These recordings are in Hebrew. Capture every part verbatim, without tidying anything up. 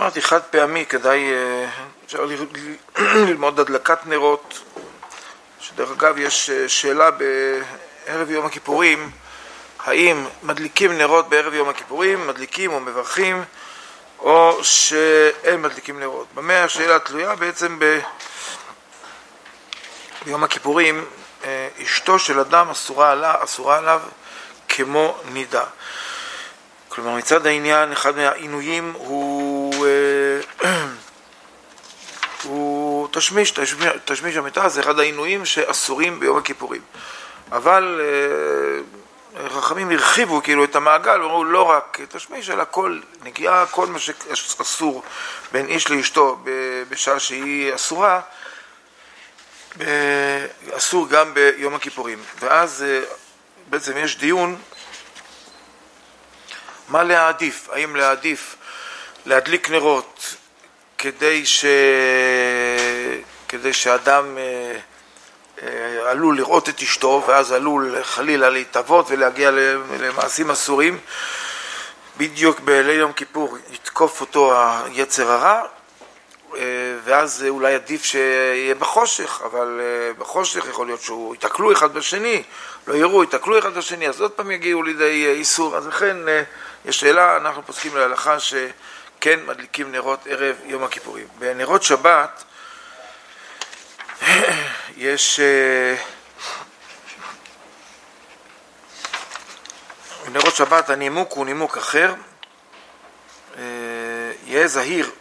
אמרתי חד פעמי, כדאי, אפשר ללמוד הדלקת נרות, שדרך אגב יש שאלה בערב יום הכיפורים, האם מדליקים נרות בערב יום הכיפורים, מדליקים או מברכים, או שאין מדליקים נרות. במה השאלה תלויה? בעצם ב... ביום הכיפורים אשתו של אדם אסורה עליו, אסורה עליו כמו נידה. כלומר מצד העניין אחד מהעינויים הוא הוא תשמיש, תשמיש, תשמיש המיטה, זה אחד העינויים שאסורים ביום הכיפורים. אבל חכמים הרחיבו כאילו את המעגל, ואמרו לא רק תשמיש, אלא כל נגיעה, כל מה שאסור בין איש לאשתו בשעה שהיא אסורה, אסור גם ביום הכיפורים. ואז בעצם יש דיון מה להעדיף, האם להעדיף להדליק נרות כדי ש... כדי שאדם עלול לראות את אשתו ואז עלול חלילה להתאבות ולהגיע למעשים אסורים, בדיוק בליל יום כיפור יתקוף אותו היצר הרע, ואז אולי עדיף שיהיה בחושך, אבל בחושך יכול להיות שהוא יתקלו אחד בשני, לא יראו, יתקלו אחד בשני, אז עוד פעם יגיעו לידי איסור. אז לכן יש שאלה, אנחנו פוסקים להלכה שכן מדליקים נרות ערב יום הכיפורים. בנרות שבת יש בנרות שבת הנימוק הוא נימוק אחר, יהיה זהיר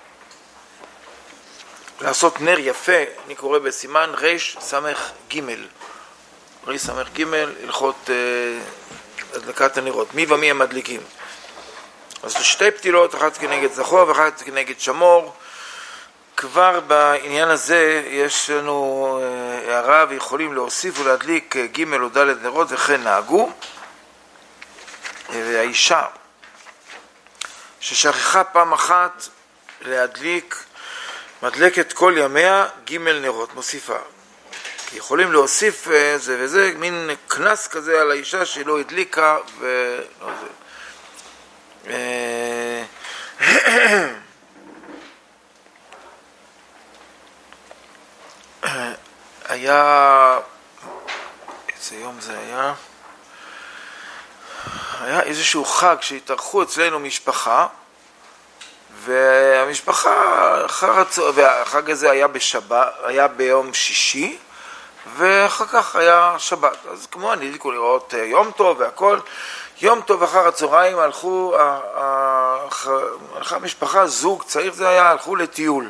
לעשות נר יפה, אני קורא בסימן רש סמך ג' רש סמך ג' הלכות הדלקת הנרות, מי ומי הם מדליקים. אז שתי פתילות, אחת כנגד זכור ואחת כנגד שמור. כבר בעניין הזה יש לנו הערה ויכולים להוסיף ולהדליק ג' או ד' נרות וכן נהגו. והאישה ששכחה פעם אחת להדליק מדלקת כל ימיה ג' נרות, מוסיפה. כי יכולים להוסיף זה וזה, מין כנס כזה על האישה שהיא לא הדליקה ולא זה. היה, איזה יום זה היה? היה איזשהו חג שהתארחו אצלנו משפחה, והמשפחה, והחג הזה היה בשבת, היה ביום שישי, ואחר כך היה שבת. אז כמו אני הדליקו לראות יום טוב והכל, יום טוב אחר הצהריים הלכו, הלכה המשפחה, זוג צעיר זה היה, הלכו לטיול.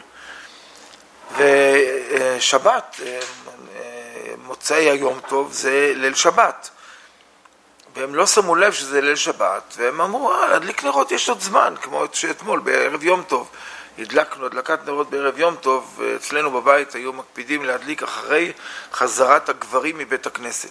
ושבת, מוצאי היום טוב, זה ליל שבת. והם לא שמו לב שזה ליל שבת, והם אמרו, אה, להדליק נרות יש עוד זמן, כמו שאתמול בערב יום טוב. הדלקנו הדלקת נרות בערב יום טוב, אצלנו בבית היו מקפידים להדליק אחרי חזרת הגברים מבית הכנסת.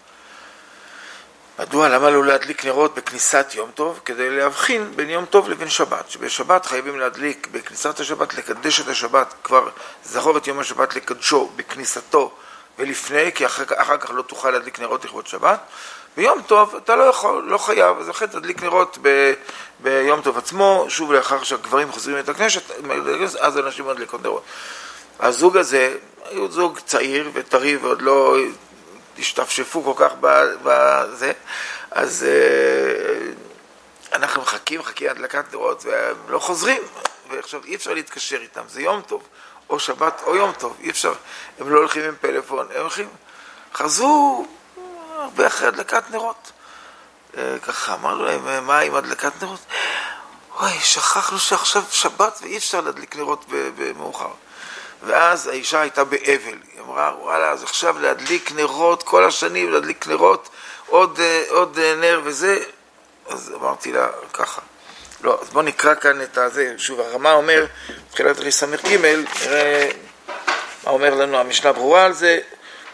מדוע? למה לא להדליק נרות בכניסת יום טוב? כדי להבחין בין יום טוב לבין שבת. שבשבת חייבים להדליק בכניסת השבת, לקדש את השבת, כבר זכור את יום השבת לקדשו בכניסתו ולפני, כי אחר, אחר כך לא תוכל להדליק נרות לכבוד שבת. ביום טוב אתה לא יכול, לא חייב, אז אחרי תדליק נרות ב, ביום טוב עצמו, שוב לאחר שהגברים חוזרים את הכנסת, אז אנשים מדליקות נרות. הזוג הזה, היו זוג צעיר וטרי ועוד לא השתפשפו כל כך בזה, אז אנחנו מחכים, מחכים הדלקת נרות והם לא חוזרים, ועכשיו אי אפשר להתקשר איתם, זה יום טוב, או שבת או יום טוב, אי אפשר, הם לא הולכים עם פלאפון, הם הולכים, חזרו הרבה אחרי הדלקת נרות. ככה אמרנו להם, מה עם הדלקת נרות? אוי, שכחנו שעכשיו שבת ואי אפשר להדליק נרות במאוחר. ואז האישה הייתה באבל, היא אמרה, וואלה, אז עכשיו להדליק נרות כל השנים, להדליק נרות, עוד, עוד נר וזה. אז אמרתי לה ככה, לא, אז בוא נקרא כאן את הזה. שוב, הרמה אומר, בתחילת רש סמך ג', נראה מה אומר לנו, המשנה ברורה על זה.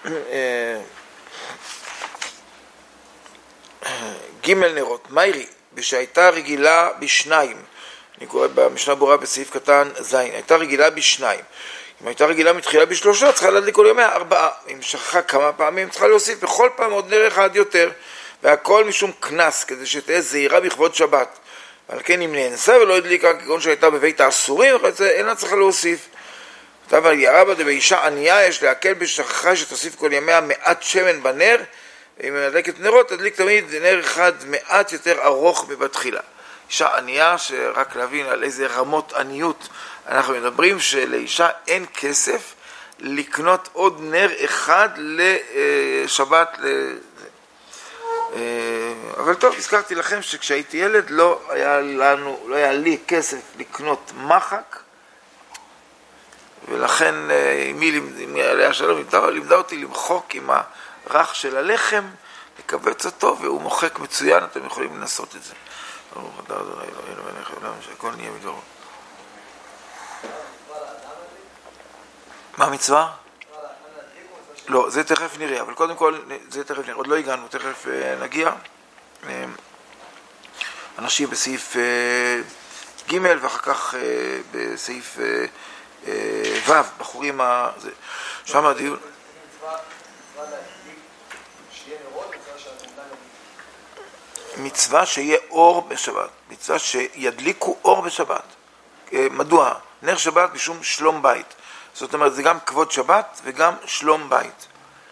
ג' נרות, מיירי, בשהייתה רגילה בשניים, אני קורא במשנה ברורה בסעיף קטן זין, הייתה רגילה בשניים. אם הייתה רגילה מתחילה בשלושה, צריכה להדליק כל ימיה ארבעה. אם שכחה כמה פעמים, צריכה להוסיף בכל פעם עוד נר אחד יותר. והכל משום כנס, כדי שתהיה זהירה בכבוד שבת. ועל כן אם נאנסה ולא הדליקה, כגון שהייתה בבית האסורים, אינה צריכה להוסיף. כתב על ירבא דבאישה ענייה יש להקל בשכחה שתוסיף כל ימיה מעט שמן בנר, אם היא מדלקת נרות תדליק תמיד נר אחד מעט יותר ארוך מבתחילה. אישה ענייה, שרק להבין על איזה רמות עניות אנחנו מדברים, שלאישה אין כסף לקנות עוד נר אחד לשבת. אבל טוב, הזכרתי לכם שכשהייתי ילד לא היה לנו, לא היה לי כסף לקנות מחק, ולכן אמי עליה שלום לימדה, לימדה אותי למחוק עם הרך של הלחם, לקבץ אותו, והוא מוחק מצוין, אתם יכולים לנסות את זה. שהכל נהיה מדברו. מה המצווה? לא, זה תכף נראה, אבל קודם כל, זה תכף נראה, עוד לא הגענו, תכף נגיע. אנשים בסעיף ג' ואחר כך בסעיף ו', בחורים, שם הדיון. מצווה שיהיה אור בשבת, מצווה שידליקו אור בשבת. מדוע? נר שבת משום שלום בית. זאת אומרת, זה גם כבוד שבת וגם שלום בית.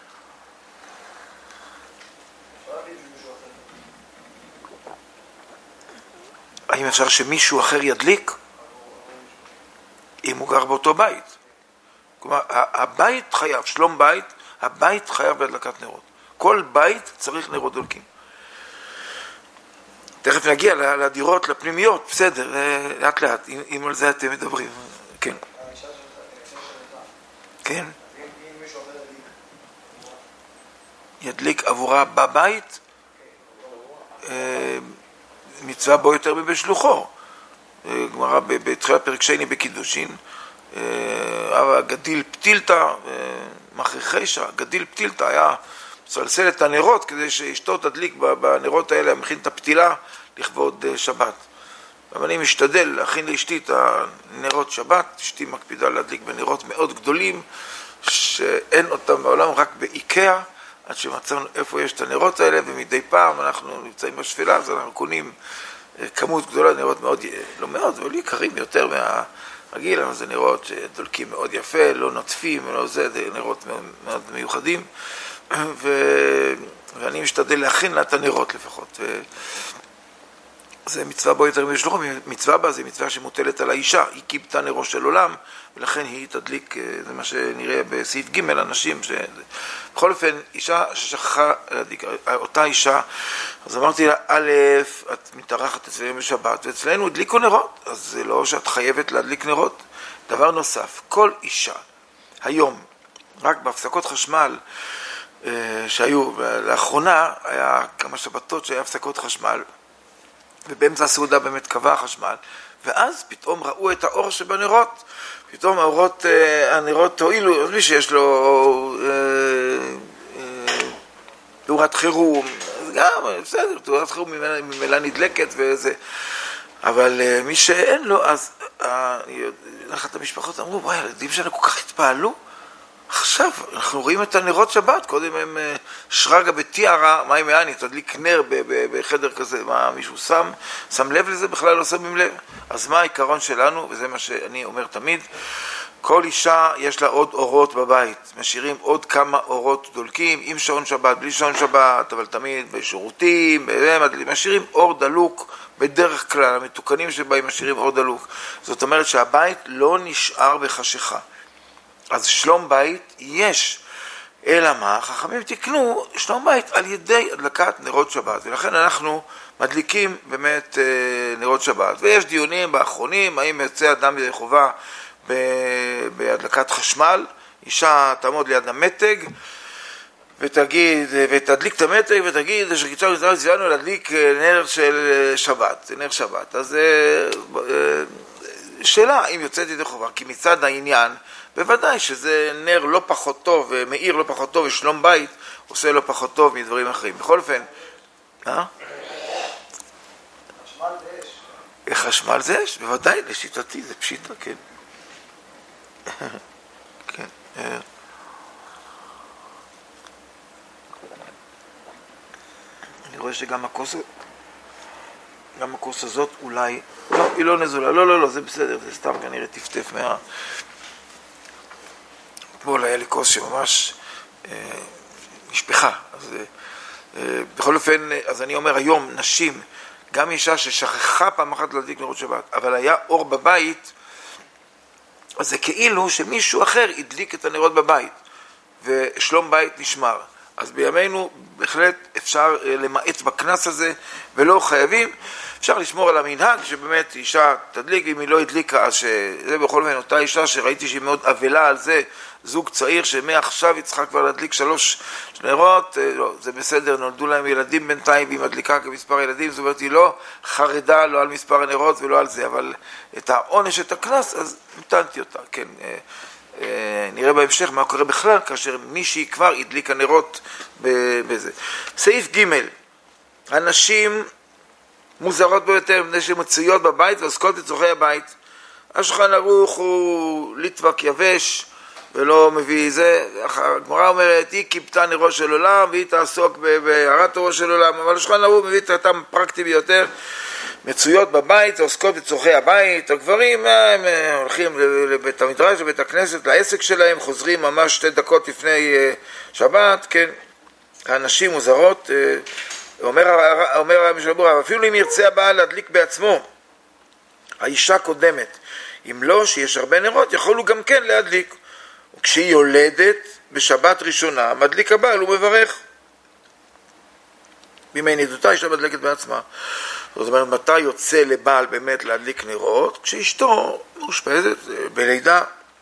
האם אפשר שמישהו אחר ידליק? אם הוא גר באותו בית. כלומר, הבית חייב, שלום בית, הבית חייב בהדלקת נרות. כל בית צריך נרות דולקים. תכף נגיע לדירות, לפנימיות, בסדר, לאט לאט, אם על זה אתם מדברים. כן. כן. ידליק עבורה בבית, מצווה בו יותר מבשלוחו. גמרא בתחילת פרק שני בקידושין, גדיל פתילתא, מכריחי גדיל פתילתא היה מסלסל את הנרות כדי שאשתו תדליק בנרות האלה, מכין את הפתילה לכבוד שבת. אבל אני משתדל להכין לאשתי את הנרות שבת, אשתי מקפידה להדליק בנרות מאוד גדולים, שאין אותם בעולם, רק באיקאה, עד שמצאנו איפה יש את הנרות האלה, ומדי פעם אנחנו נמצאים בשפלה, אז אנחנו קונים כמות גדולה, נרות מאוד, לא מאוד, אבל יקרים יותר מהרגיל, אבל זה נרות שדולקים מאוד יפה, לא נוטפים, לא זה, זה נרות מאוד, מאוד מיוחדים, ו... ואני משתדל להכין לה את הנרות לפחות. ו... זה מצווה בו יותר משלוחו, מצווה בה זה מצווה שמוטלת על האישה, היא קיבתה נרו של עולם, ולכן היא תדליק, זה מה שנראה בסעיף ג' אנשים, ש... בכל אופן, אישה ששכחה להדליק, אותה אישה, אז אמרתי לה, א', את מתארחת אצלנו בשבת, ואצלנו הדליקו נרות, אז זה לא שאת חייבת להדליק נרות. דבר נוסף, כל אישה, היום, רק בהפסקות חשמל, שהיו, לאחרונה, היה כמה שבתות שהיה הפסקות חשמל, ובאמצע הסעודה באמת קבע החשמל, ואז פתאום ראו את האור שבנרות, פתאום האורות, הנרות תועילו, מי שיש לו תאורת חירום, אז גם, בסדר, תאורת חירום ממילא נדלקת וזה, אבל מי שאין לו, אז אחת המשפחות אמרו, וואי, הילדים שלנו כל כך התפעלו, עכשיו, אנחנו רואים את הנרות שבת, קודם הם שרגה בתיארה, מה עם יעני, תדליק נר בחדר כזה, מה מישהו שם, שם לב לזה, בכלל לא שמים לב. אז מה העיקרון שלנו, וזה מה שאני אומר תמיד, כל אישה יש לה עוד אורות בבית, משאירים עוד כמה אורות דולקים, עם שעון שבת, בלי שעון שבת, אבל תמיד בשירותים, משאירים אור דלוק, בדרך כלל, המתוקנים שבהם משאירים אור דלוק. זאת אומרת שהבית לא נשאר בחשיכה. אז שלום בית יש, אלא מה? חכמים תקנו שלום בית על ידי הדלקת נרות שבת, ולכן אנחנו מדליקים באמת נרות שבת, ויש דיונים באחרונים, האם יוצא אדם ידי חובה בהדלקת חשמל, אישה תעמוד ליד המתג, ותגיד, ותדליק את המתג ותגיד, שקיצור ישראל זיוונו להדליק נר של שבת, נר שבת, אז שאלה אם יוצאת ידי חובה, כי מצד העניין, בוודאי שזה נר לא פחות טוב, מאיר לא פחות טוב, ושלום בית עושה לא פחות טוב מדברים אחרים. בכל אופן, אה? חשמל זה אש. חשמל זה אש, בוודאי, לשיטתי זה פשיטה, כן. כן. אני רואה שגם הכוס... גם הקורס הזאת אולי, לא, היא לא נזולה, לא, לא, לא, זה בסדר, זה סתם כנראה טפטף מה... אתמול היה לי קורס שממש אה, משפחה, אז אה, בכל אופן, אז אני אומר היום, נשים, גם אישה ששכחה פעם אחת להדליק נרות שבת, אבל היה אור בבית, אז זה כאילו שמישהו אחר הדליק את הנרות בבית, ושלום בית נשמר. אז בימינו בהחלט אפשר למעט בכנס הזה, ולא חייבים, אפשר לשמור על המנהג, שבאמת אישה תדליק, אם היא לא הדליקה, אז שזה בכל זאת אותה אישה שראיתי שהיא מאוד אבלה על זה, זוג צעיר שמעכשיו היא צריכה כבר להדליק שלוש נרות, לא, זה בסדר, נולדו להם ילדים בינתיים, והיא מדליקה כמספר ילדים, זאת אומרת היא לא חרדה, לא על מספר הנרות ולא על זה, אבל את העונש, את הכנס, אז נתנתי אותה, כן. נראה בהמשך מה קורה בכלל כאשר מישהי כבר הדליקה נרות בזה. סעיף ג' הנשים מוזרות ביותר מפני שמצויות בבית ועוסקות בצורכי הבית. השולחן ערוך הוא ליטבק יבש ולא מביא זה. הגמרא אומרת היא כיבתה נרו של עולם והיא תעסוק בהארת אורו של עולם, אבל השולחן ערוך מביא את הטעם פרקטי ביותר. מצויות בבית, עוסקות בצורכי הבית, הגברים הם הולכים לבית המדרש, לבית הכנסת, לעסק שלהם, חוזרים ממש שתי דקות לפני שבת, כן, האנשים מוזרות, אומר, אומר המשלבור, אפילו אם ירצה הבעל להדליק בעצמו, האישה קודמת, אם לא שיש הרבה נרות, יכולו גם כן להדליק, וכשהיא יולדת בשבת ראשונה, מדליק הבעל ומברך, בימי נידותה אישה מדלקת בעצמה. זאת אומרת, מתי יוצא לבעל באמת להדליק נרות? כשאשתו מאושפזת בלידה.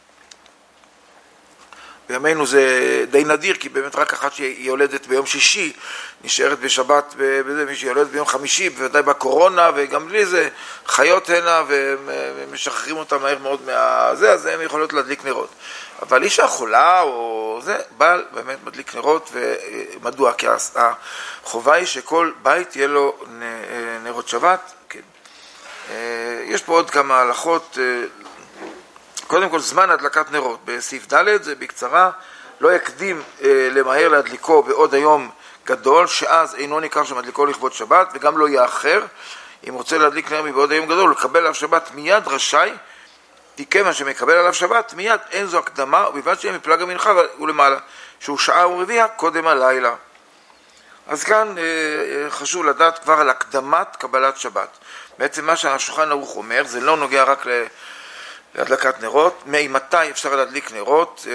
בימינו זה די נדיר, כי באמת רק אחת שהיא יולדת ביום שישי, נשארת בשבת, בזה, מי שיולדת ביום חמישי, בוודאי בקורונה, וגם בלי זה, חיות הנה, ומשחררים אותה מהר מאוד מהזה, אז הן יכולות להדליק נרות. אבל אישה חולה, או זה, בעל באמת מדליק נרות, ומדוע? כי החובה היא שכל בית יהיה לו נרות שבת, כן. יש פה עוד כמה הלכות, קודם כל זמן הדלקת נרות, בסעיף ד' זה בקצרה, לא יקדים למהר להדליקו בעוד היום גדול, שאז אינו ניכר שמדליקו לכבוד שבת, וגם לא יאחר, אם רוצה להדליק נר מבעוד היום גדול, לקבל עליו שבת מיד רשאי, כי כיוון שמקבל עליו שבת, מיד אין זו הקדמה, ובלבד שיהיה מפלג המנחה ולמעלה, שהוא שעה ורביעה קודם הלילה. אז כאן חשוב לדעת כבר על הקדמת קבלת שבת. בעצם מה שהשולחן ערוך אומר, זה לא נוגע רק להדלקת נרות, ממתי אפשר להדליק נרות,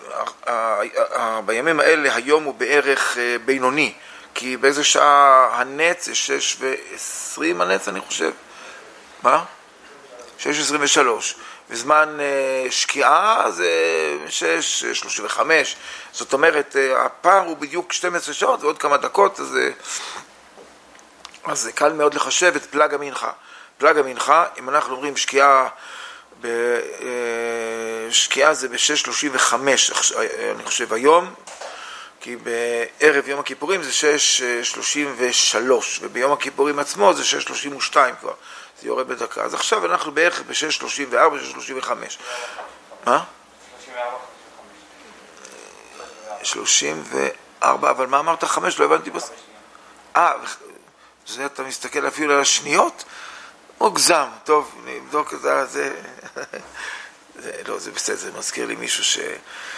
בימים האלה היום הוא בערך בינוני, כי באיזה שעה הנץ, זה שש ועשרים הנץ אני חושב, מה? שש עשרים ושלוש, וזמן שקיעה זה שש שלושים וחמש, זאת אומרת הפער הוא בדיוק שתים עשרה שעות ועוד כמה דקות, אז, אז זה קל מאוד לחשב את פלג המנחה. פלג המנחה, אם אנחנו אומרים שקיעה, שקיעה זה ב-שש שלושים וחמש אני חושב היום, כי בערב יום הכיפורים זה שש שלושים ושלוש, וביום הכיפורים עצמו זה שש שלושים ושתיים כבר, זה יורד בדקה. אז עכשיו אנחנו בערך ב-שש שלושים וארבע, שש שלושים וחמש. מה? שלושים וארבע, אבל מה אמרת? חמש? לא הבנתי בס... אה, זה אתה מסתכל אפילו על השניות? מוגזם, טוב, נבדוק את זה, זה... זה לא, זה בסדר, זה מזכיר לי מישהו ש...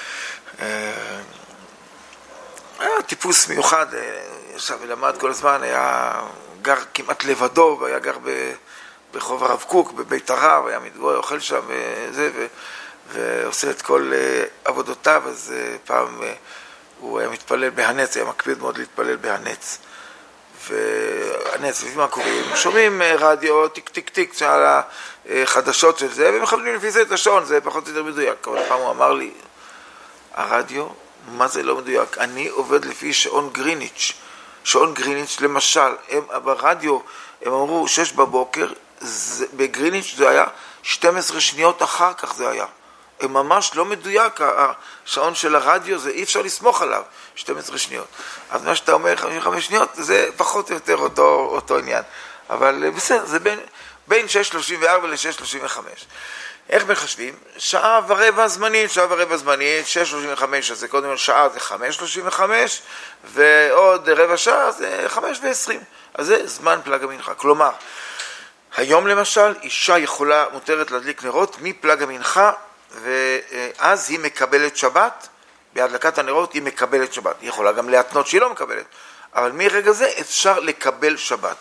היה טיפוס מיוחד, ישב ולמד כל הזמן, היה גר כמעט לבדו, והיה גר ברחוב הרב קוק, בבית הרב, היה מתגורר, אוכל שם וזה, ו... ועושה את כל עבודותיו, אז פעם הוא היה מתפלל בהנץ, היה מקפיד מאוד להתפלל בהנץ. והנץ, לפי מה קוראים? שומעים רדיו, טיק טיק טיק, על החדשות של זה, ומכוונים לפי זה את השעון, זה פחות או יותר מדויק. אבל פעם הוא אמר לי, הרדיו, מה זה לא מדויק? אני עובד לפי שעון גריניץ'. שעון גריניץ', למשל, הם, ברדיו, הם אמרו שש בבוקר, זה, בגריניץ' זה היה שתים עשרה שניות אחר כך זה היה. הם ממש לא מדויק, השעון של הרדיו, זה אי אפשר לסמוך עליו, שתים עשרה שניות. אז מה שאתה אומר, חמישים וחמש שניות, זה פחות או יותר אותו, אותו עניין. אבל בסדר, זה בין, בין שש שלושים וארבע ל-שש שלושים וחמש. איך מחשבים? שעה ורבע זמנית, שעה ורבע זמנית, שש שלושים וחמש, אז זה קודם כל שעה זה חמש שלושים וחמש, ועוד רבע שעה זה חמש ועשרים. אז זה זמן פלג המנחה. כלומר, היום למשל, אישה יכולה, מותרת להדליק נרות מפלג המנחה, ואז היא מקבלת שבת, בהדלקת הנרות היא מקבלת שבת. היא יכולה גם להתנות שהיא לא מקבלת, אבל מרגע זה אפשר לקבל שבת.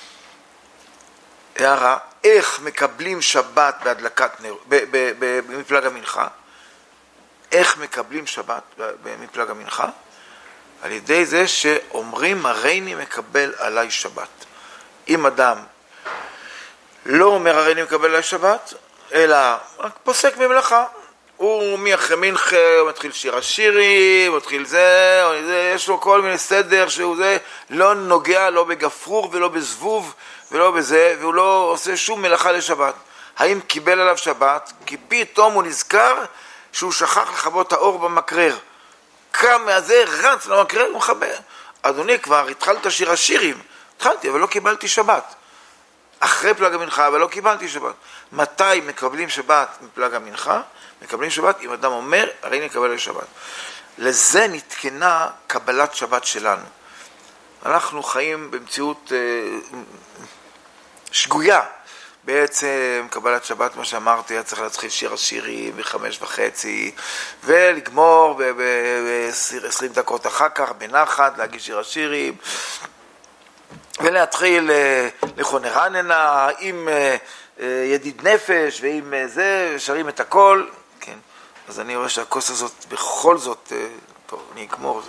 הערה, איך מקבלים שבת בהדלקת נרות, מפלג המנחה? איך מקבלים שבת מפלג המנחה? על ידי זה שאומרים, הריני מקבל עליי שבת. אם אדם לא אומר הריני מקבל עליי שבת, אלא רק פוסק במלאכה. הוא מאחרי מנחה, הוא מתחיל שיר השירים, הוא מתחיל זה, זה, יש לו כל מיני סדר שהוא זה, לא נוגע לא בגפרור ולא בזבוב ולא בזה, והוא לא עושה שום מלאכה לשבת. האם קיבל עליו שבת? כי פתאום הוא נזכר שהוא שכח לכבות האור במקרר. קם מהזה, רץ למקרר, הוא מחבר. אדוני, כבר התחלת שיר השירים. התחלתי, אבל לא קיבלתי שבת. אחרי פלג המנחה, אבל לא קיבלתי שבת. מתי מקבלים שבת מפלג המנחה? מקבלים שבת אם אדם אומר, הרי נקבל לשבת. לזה נתקנה קבלת שבת שלנו. אנחנו חיים במציאות אה, שגויה. בעצם קבלת שבת, מה שאמרתי, היה צריך להתחיל שיר השירים בחמש וחצי, ולגמור ב-עשרים דקות אחר כך, בנחת, להגיש שיר השירים, ולהתחיל לכון רננה עם ידיד נפש ועם זה, שרים את הכל. כן, אז אני רואה שהכוס הזאת בכל זאת, טוב, אני אגמור.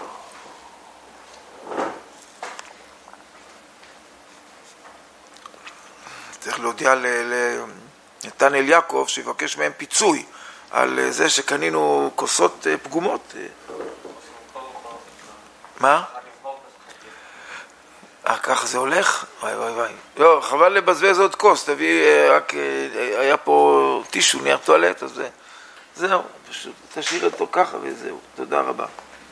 צריך להודיע לנתנאל יעקב שיבקש מהם פיצוי על זה שקנינו כוסות פגומות. מה? אה, ככה זה הולך? וואי וואי וואי. לא, חבל לבזבז עוד כוס, תביא, רק היה פה טישו, נייר טואלט, אז זהו, פשוט תשאיר אותו ככה וזהו. תודה רבה.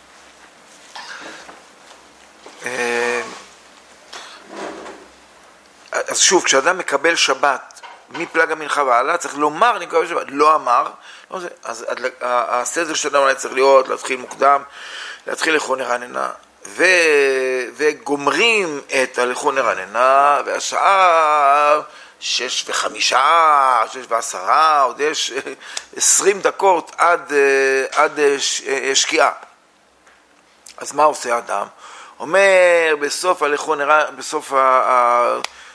אז שוב, כשאדם מקבל שבת מפלג המנחה והעלה, צריך לומר, אני מקבל שבת, לא אמר, לא זה, אז הסדר של אדם צריך להיות, להתחיל מוקדם, להתחיל לכון רננה, ו... וגומרים את הלכון רננה, והשעה שש וחמישה, שש ועשרה, עוד יש עשרים דקות עד, עד שקיעה. אז מה עושה האדם? אומר בסוף הלכון רננה, בסוף ה...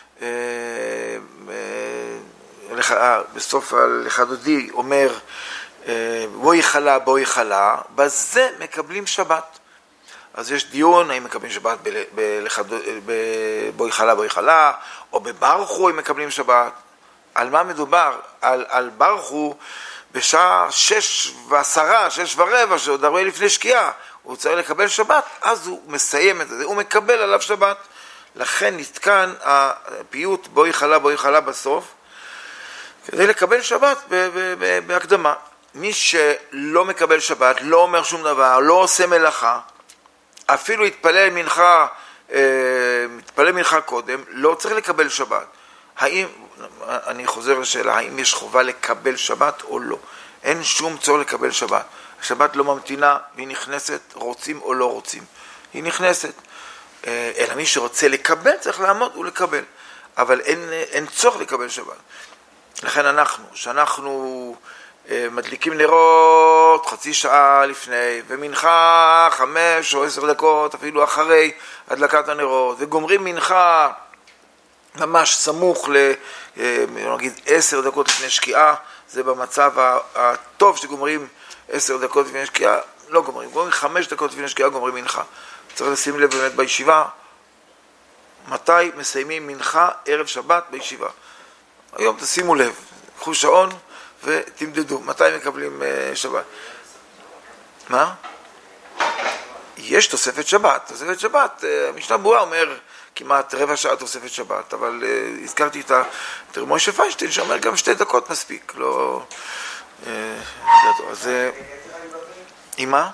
בסוף לך דודי אומר בואי חלה בואי חלה, בזה מקבלים שבת. אז יש דיון האם מקבלים שבת בבואי חלה בואי חלה או בברכו אם מקבלים שבת. על מה מדובר? על, על ברכו בשעה שש ועשרה, שש ורבע, שעוד הרבה לפני שקיעה הוא צריך לקבל שבת, אז הוא מסיים את זה, הוא מקבל עליו שבת. לכן נתקן הפיוט בואי חלה בואי חלה בסוף, כדי לקבל שבת בהקדמה. מי שלא מקבל שבת, לא אומר שום דבר, לא עושה מלאכה, אפילו יתפלל מנחה, מתפלל מנחה קודם, לא צריך לקבל שבת. האם, אני חוזר לשאלה, האם יש חובה לקבל שבת או לא? אין שום צורך לקבל שבת. השבת לא ממתינה, והיא נכנסת, רוצים או לא רוצים. היא נכנסת. אלא מי שרוצה לקבל צריך לעמוד ולקבל, אבל אין, אין צורך לקבל שבת. לכן אנחנו, שאנחנו מדליקים נרות חצי שעה לפני, ומנחה חמש או עשר דקות אפילו אחרי הדלקת הנרות, וגומרים מנחה ממש סמוך ל, נגיד עשר דקות לפני שקיעה, זה במצב הטוב שגומרים עשר דקות לפני שקיעה, לא גומרים, גומרים חמש דקות לפני שקיעה גומרים מנחה. צריך לשים לב באמת בישיבה, מתי מסיימים מנחה ערב שבת בישיבה. היום תשימו לב, קחו שעון ותמדדו, מתי מקבלים שבת. מה? יש תוספת שבת, תוספת שבת, המשנה ברורה אומר כמעט רבע שעה תוספת שבת, אבל הזכרתי את משה פיינשטיין שאומר גם שתי דקות מספיק, לא... אז... עם מה?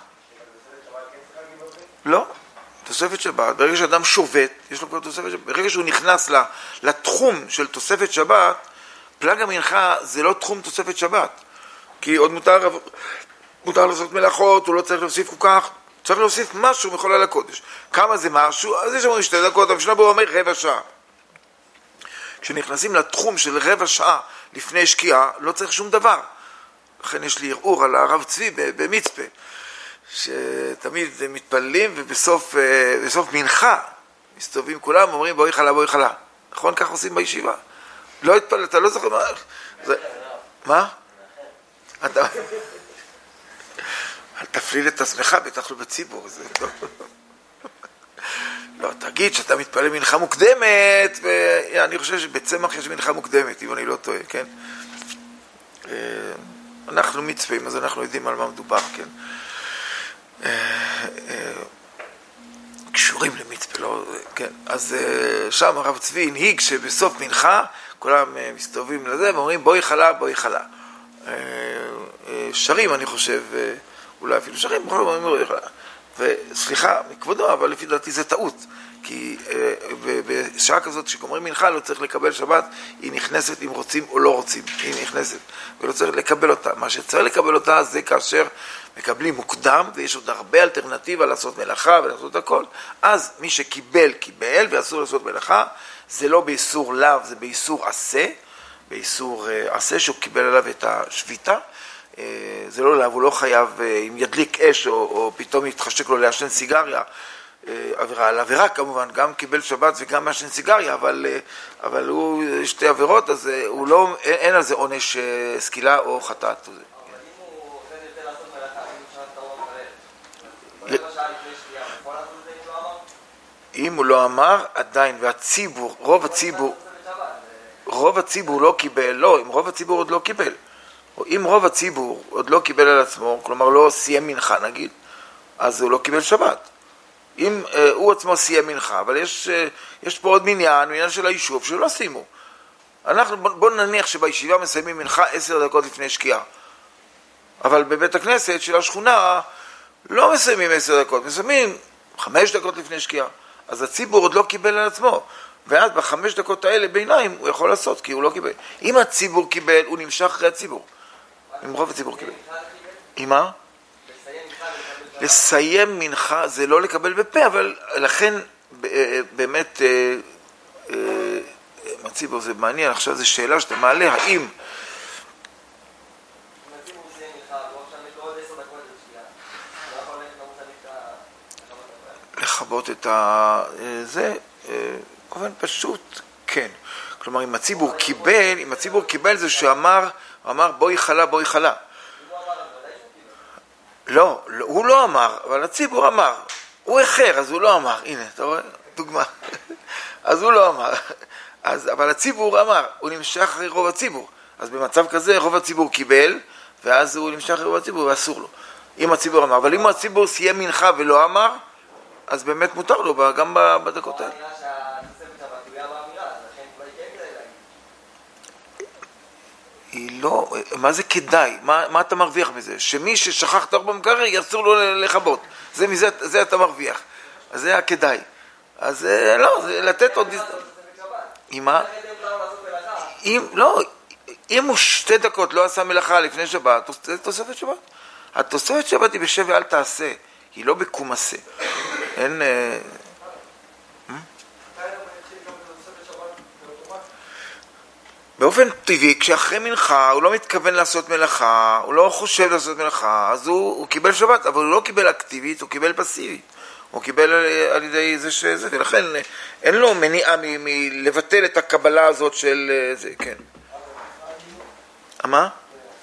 לא. תוספת שבת, ברגע שאדם שובת, יש לו כבר תוספת שבת, ברגע שהוא נכנס לתחום של תוספת שבת, פלג המנחה זה לא תחום תוספת שבת, כי עוד מותר, מותר לעשות מלאכות, הוא לא צריך להוסיף כל כך, צריך להוסיף משהו מחולל הקודש. כמה זה משהו? אז יש לנו שתי דקות, המשנה ברורה אומר רבע שעה. כשנכנסים לתחום של רבע שעה לפני שקיעה, לא צריך שום דבר. לכן יש לי ערעור על הרב צבי במצפה, שתמיד מתפללים ובסוף בסוף מנחה מסתובבים כולם, אומרים בואי חלה, בואי חלה. נכון? כך עושים בישיבה. לא התפלל, אתה לא זוכר מה... זה... מה? אתה... אל תפליל את עצמך, בטח לא בציבור. זה לא... לא, תגיד שאתה מתפלל מנחה מוקדמת, ואני חושב שבצמח יש מנחה מוקדמת, אם אני לא טועה, כן? אנחנו מצפים, אז אנחנו יודעים על מה מדובר, כן? קשורים למצפה, לא, כן? אז שם הרב צבי הנהיג שבסוף מנחה, כולם מסתובבים לזה, ואומרים בואי חלה, בואי חלה. שרים, אני חושב, אולי אפילו שרים, אומרים בואי חלה. וסליחה, מכבודו, אבל לפי דעתי זה טעות, כי בשעה כזאת שגומרים מנחה לא צריך לקבל שבת, היא נכנסת אם רוצים או לא רוצים, היא נכנסת, ולא צריך לקבל אותה. מה שצריך לקבל אותה זה כאשר מקבלים מוקדם, ויש עוד הרבה אלטרנטיבה לעשות מלאכה ולעשות הכל, אז מי שקיבל, קיבל, ואסור לעשות מלאכה, זה לא באיסור לאו, זה באיסור עשה, באיסור עשה שהוא קיבל עליו את השביתה, זה לא לאו, הוא לא חייב, אם ידליק אש או, או פתאום יתחשק לו לעשן סיגריה, עבירה על עבירה כמובן, גם קיבל שבת וגם מעשן סיגריה, אבל, אבל הוא שתי עבירות, אז הוא לא, אין, אין על זה עונש סקילה או חטאת. אבל אם הוא עושה יותר לעשות מלאכה, אם הוא שנת תרום כלל, ברבע שעה לפני שקיעה, יכול לעשות את זה אם הוא לא אמר? אם הוא לא אמר, עדיין, והציבור, רוב הציבור, רוב הציבור לא קיבל, לא, אם רוב הציבור עוד לא קיבל, או אם רוב הציבור עוד לא קיבל על עצמו, כלומר לא סיים מנחה נגיד, אז הוא לא קיבל שבת. אם אה, הוא עצמו סיים מנחה, אבל יש, אה, יש פה עוד מניין, מניין של היישוב, שלא סיימו. אנחנו, בוא, בוא נניח שבישיבה מסיימים מנחה עשר דקות לפני שקיעה. אבל בבית הכנסת של השכונה לא מסיימים עשר דקות, מסיימים חמש דקות לפני שקיעה. אז הציבור עוד לא קיבל על עצמו. ואז בחמש דקות האלה ביניים הוא יכול לעשות, כי הוא לא קיבל. אם הציבור קיבל, הוא נמשך אחרי הציבור. אם רוב הציבור קיבל. עם מה? לסיים מנחה זה לא לקבל בפה, אבל לכן באמת הציבור זה מעניין. עכשיו זו שאלה שאתה מעלה, האם לכבות את ה... זה כמובן פשוט כן. כלומר אם הציבור קיבל, אם הציבור קיבל זה שאמר, אמר בואי חלה, בואי חלה. לא, הוא לא אמר, אבל הציבור אמר. הוא אחר, אז הוא לא אמר. הנה, אתה רואה? דוגמה. אז הוא לא אמר. אז, אבל הציבור אמר, הוא נמשך אחרי רוב הציבור. אז במצב כזה רוב הציבור קיבל, ואז הוא נמשך אחרי רוב הציבור ואסור לו. אם הציבור אמר. אבל אם הציבור סיים מנחה ולא אמר, אז באמת מותר לו, גם בדקות האלה. היא לא, מה זה כדאי? מה, מה אתה מרוויח מזה? שמי ששכח את ארבע מקרר, יסור לו לכבות. זה מזה, זה אתה מרוויח. אז זה היה כדאי. אז לא, זה לתת עוד... עם מה? אם, לא, אם הוא שתי דקות לא עשה מלאכה לפני שבת, זה תוספת שבת. התוספת שבת היא בשב ואל תעשה. היא לא בקום עשה. אין... באופן טבעי, כשאחרי מנחה, הוא לא מתכוון לעשות מלאכה, הוא לא חושב לעשות מלאכה, אז הוא, הוא קיבל שבת, אבל הוא לא קיבל אקטיבית, הוא קיבל פסיבית. הוא קיבל על, על ידי זה שזה, ולכן אין לו מניעה מלבטל את הקבלה הזאת של זה, כן. מה?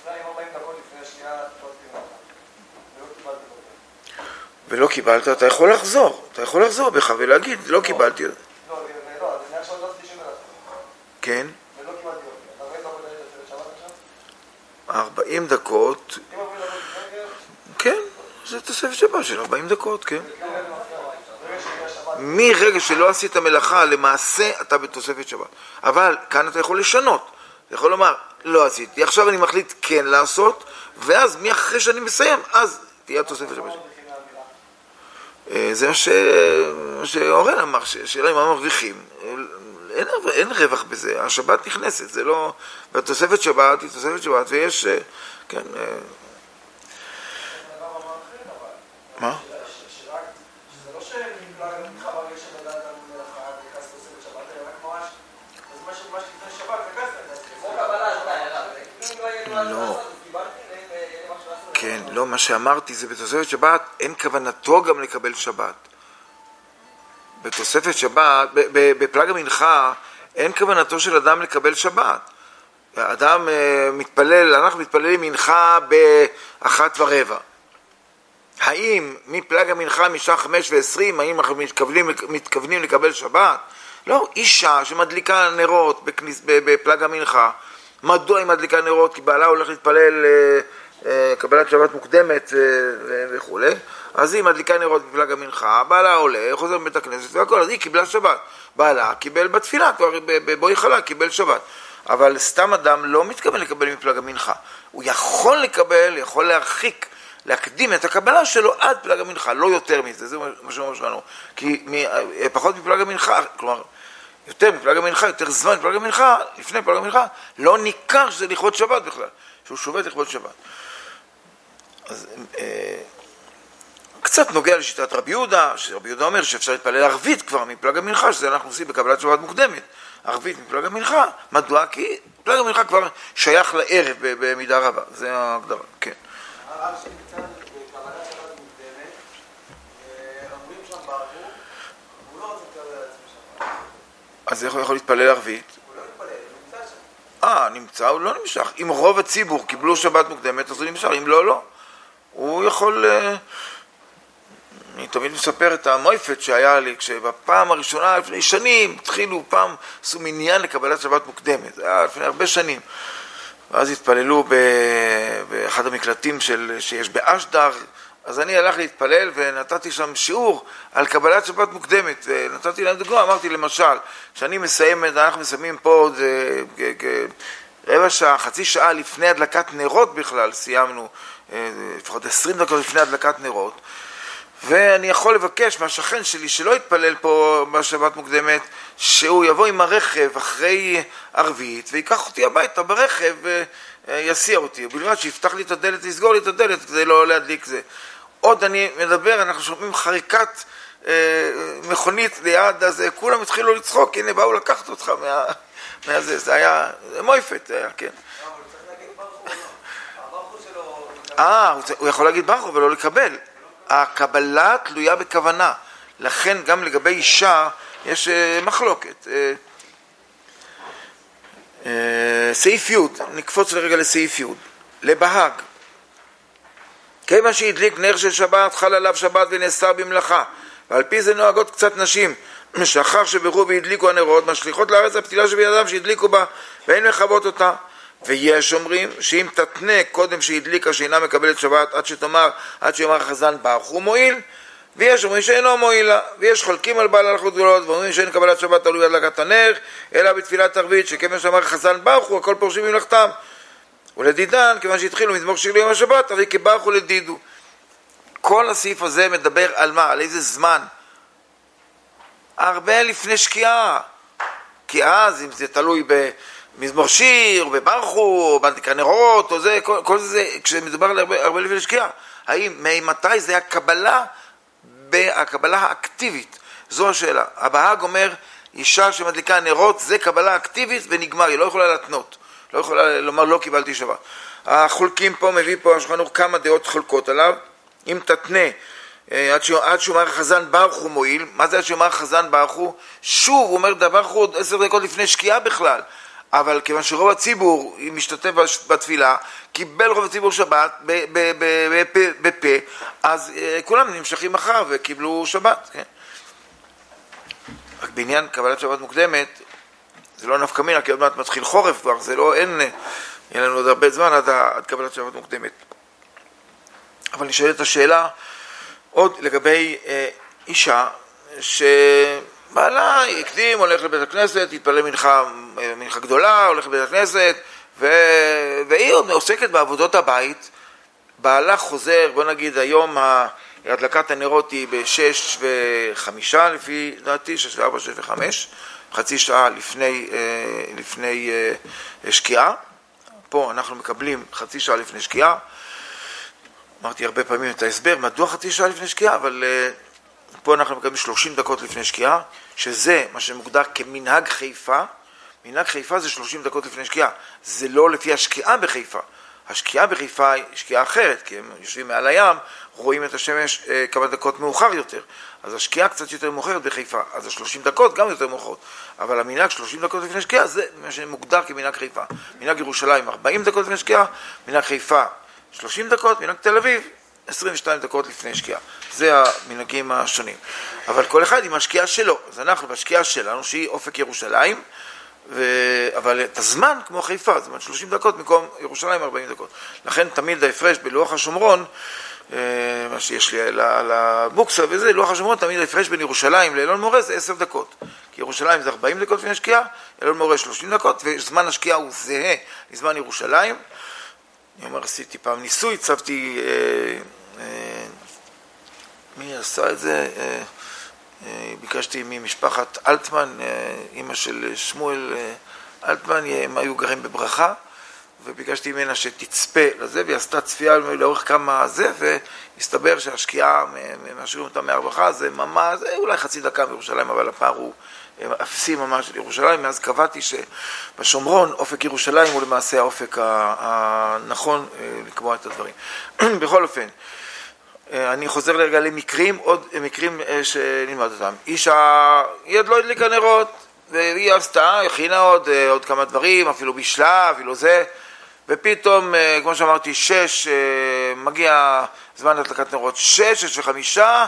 ולא קיבלת, אתה יכול לחזור, אתה יכול לחזור בך ולהגיד, לא קיבלתי. לא, לא, זה נהיה עכשיו לא תשעים אלף. כן. ארבעים דקות, כן, זה תוספת שבת של ארבעים דקות, כן. מרגע שלא עשית מלאכה, למעשה אתה בתוספת שבת. אבל כאן אתה יכול לשנות. אתה יכול לומר, לא עשיתי, עכשיו אני מחליט כן לעשות, ואז מאחרי שאני מסיים, אז תהיה תוספת שבת. זה מה שאורן אמר, שאלה מה מרוויחים. אין, אין רווח בזה, השבת נכנסת, זה לא... והתוספת שבת היא תוספת שבת, ויש... כן... מה? שזה לא שנמלא גם מתחבר יש לדעת על מלאכה, נכנס תוספת שבת, אלא רק ממש... אז מה ש... לא. כן, לא, מה שאמרתי זה בתוספת שבת, אין כוונתו גם לקבל שבת. בתוספת שבת, בפלג המנחה, אין כוונתו של אדם לקבל שבת. אדם מתפלל, אנחנו מתפללים מנחה באחת ורבע. האם מפלג המנחה משעה חמש ועשרים, האם אנחנו מתכוונים, מתכוונים לקבל שבת? לא, אישה שמדליקה נרות בכניס, בפלג המנחה, מדוע היא מדליקה נרות? כי בעלה הולך להתפלל קבלת שבת מוקדמת וכו'. אז היא מדליקה נרות בפלג המנחה, בעלה עולה, חוזר מבית הכנסת והכל, אז היא קיבלה שבת. בעלה קיבל בתפילה, בבואי חלה קיבל שבת. אבל סתם אדם לא מתכוון לקבל מפלג המנחה. הוא יכול לקבל, יכול להרחיק, להקדים את הקבלה שלו עד פלג המנחה, לא יותר מזה, זה מה שאומר שלנו. כי פחות מפלג המנחה, כלומר, יותר מפלג המנחה, יותר זמן מפלג המנחה, לפני פלג המנחה, לא ניכר שזה לכבוד שבת בכלל, שהוא שובת לכבוד שבת. אז קצת נוגע לשיטת רבי יהודה, שרבי יהודה אומר שאפשר להתפלל ערבית כבר מפלג המנחה, שזה אנחנו עושים בקבלת שבת מוקדמת. ערבית מפלג המנחה, מדוע? כי פלג המנחה כבר שייך לערב במידה רבה, זה ההגדרה, כן. הרב שנמצא בקבלת שבת מוקדמת, אומרים שם ברור, הוא לא רוצה לקבל על עצמו שבת. אז איך הוא יכול להתפלל ערבית? הוא לא מתפלל, הוא נמצא שם. אה, נמצא, הוא לא נמשך. אם רוב הציבור קיבלו שבת מוקדמת, אז הוא נמשך, אם לא, לא. הוא יכול... אני תמיד מספר את המויפת שהיה לי, כשבפעם הראשונה, לפני שנים, התחילו פעם, עשו מניין לקבלת שבת מוקדמת, זה היה לפני הרבה שנים. ואז התפללו באחד המקלטים של, שיש באשדר, אז אני הלך להתפלל ונתתי שם שיעור על קבלת שבת מוקדמת. נתתי להם דוגמה, אמרתי למשל, כשאני מסיים, אנחנו מסיימים פה רבע שעה, חצי שעה לפני הדלקת נרות בכלל, סיימנו, לפחות עשרים דקות לפני הדלקת נרות, ואני יכול לבקש מהשכן שלי שלא יתפלל פה בשבת מוקדמת, שהוא יבוא עם הרכב אחרי ערבית ויקח אותי הביתה ברכב ויסיע אותי, ובלבד שיפתח לי את הדלת, יסגור לי את הדלת כדי לא להדליק זה. עוד אני מדבר, אנחנו שומעים חריקת אה, מכונית ליד, אז כולם התחילו לצחוק, הנה באו לקחת אותך מה, מהזה, זה היה מויפת, היה, כן. אבל הוא צריך להגיד ברוך הוא לא, הברוך הוא שלו... אה, הוא יכול להגיד ברוך הוא ולא לקבל. הקבלה תלויה בכוונה, לכן גם לגבי אישה יש מחלוקת. סעיף י', נקפוץ לרגע לסעיף י', לבהג. כיוון שהדליק נר של שבת, חל עליו שבת ונאסר במלאכה, ועל פי זה נוהגות קצת נשים, משחר שברו והדליקו הנרות, משליחות לארץ הפתילה שבידם שהדליקו בה, ואין מכבות אותה. ויש אומרים שאם תתנה קודם שהדליקה שאינה מקבלת שבת עד שתאמר, עד שיאמר החזן ברוך הוא מועיל, ויש אומרים שאינו מועילה, ויש חולקים על בעל הלכות גדולות ואומרים שאין קבלת שבת תלוי הדלקת הנר אלא בתפילת ערבית, שכיוון שאמר החזן ברוך הוא הכל פורשים ממלאכתם, ולדידן כיוון שהתחילו מזמור שיר ליום השבת הרי כברוך הוא לדידו. כל הסעיף הזה מדבר על מה? על איזה זמן? הרבה לפני שקיעה, כי אז אם זה תלוי ב מזמור שיר, או בברכו, או בהדלקת נרות, או זה, כל, כל זה, כשמדובר על הרבה, הרבה לפני שקיעה. האם, ממתי זה הקבלה, הקבלה האקטיבית? זו השאלה. הבהג אומר, אישה שמדליקה נרות, זה קבלה אקטיבית ונגמר, היא לא יכולה להתנות. לא יכולה לומר, לא קיבלתי שבת. החולקים פה, מביא פה השולחן ערוך כמה דעות חולקות עליו. אם תתנה, עד שאומר החזן ברוך הוא מועיל, מה זה עד שאומר החזן ברוך הוא? שוב, הוא אומר דבר הוא עוד עשר דקות לפני שקיעה בכלל. אבל כיוון שרוב הציבור משתתף בתפילה, קיבל רוב הציבור שבת בפה, אז כולם נמשכים אחר וקיבלו שבת. כן? רק בעניין קבלת שבת מוקדמת, זה לא נפקא מינה, כי עוד מעט מתחיל חורף כבר, זה לא, אין, אין לנו עוד הרבה זמן עד, עד קבלת שבת מוקדמת. אבל נשאלת השאלה עוד לגבי אה, אישה ש... בעלה הקדים, הולך לבית הכנסת, התפלל מנחה, מנחה גדולה, הולך לבית הכנסת, ו... והיא עוסקת בעבודות הבית. בעלה חוזר, בוא נגיד היום הדלקת הנרות היא בשש וחמישה לפי דעתי, שש וארבע, שש וחמש, חצי שעה לפני, לפני שקיעה. פה אנחנו מקבלים חצי שעה לפני שקיעה. אמרתי הרבה פעמים את ההסבר, מדוע חצי שעה לפני שקיעה, אבל... פה אנחנו מקבלים שלושים דקות לפני שקיעה, שזה מה שמוגדר כמנהג חיפה. מנהג חיפה זה שלושים דקות לפני שקיעה. זה לא לפי השקיעה בחיפה. השקיעה בחיפה היא שקיעה אחרת, כי הם יושבים מעל הים, רואים את השמש אה, כמה דקות מאוחר יותר. אז השקיעה קצת יותר מאוחרת בחיפה, אז ה-שלושים דקות גם יותר מאוחרות. אבל המנהג שלושים דקות לפני שקיעה זה מה שמוגדר כמנהג חיפה. מנהג ירושלים ארבעים דקות לפני שקיעה, מנהג חיפה שלושים דקות, מנהג תל אביב עשרים ושתיים דקות לפני שקיעה. זה המנהגים השונים. אבל כל אחד עם השקיעה שלו. אז אנחנו בשקיעה שלנו, שהיא אופק ירושלים, ו... אבל את הזמן כמו חיפה, זאת אומרת שלושים דקות במקום ירושלים ארבעים דקות. לכן תמיד ההפרש בלוח השומרון, מה שיש לי על הבוקסה וזה, לוח השומרון תמיד ההפרש בין ירושלים לאלון מורה זה עשר דקות. כי ירושלים זה ארבעים דקות לפני השקיעה, אלון מורה שלושים דקות, וזמן השקיעה הוא זהה לזמן ירושלים. אני אומר, עשיתי פעם ניסוי, צבתי, אה, אה, מי עשה את זה? אה, אה, ביקשתי ממשפחת אלטמן, אה, אמא של שמואל אה, אלטמן, הם היו גרים בברכה, וביקשתי ממנה שתצפה לזה, והיא עשתה צפייה לאורך כמה זה, והסתבר שהשקיעה, משאירים אותה מהרווחה, זה ממש, זה אולי חצי דקה בירושלים, אבל הפער הוא אפסי ממש של ירושלים, מאז קבעתי שבשומרון אופק ירושלים הוא למעשה האופק הנכון לקבוע את הדברים. בכל אופן, אני חוזר לרגע למקרים, עוד מקרים שנלמד אותם. אישה, היא עוד לא הדליקה נרות, והיא עשתה, הכינה עוד, עוד כמה דברים, אפילו בשלה, אפילו זה, ופתאום, כמו שאמרתי, שש, מגיע זמן הדלקת נרות, שש, שש וחמישה,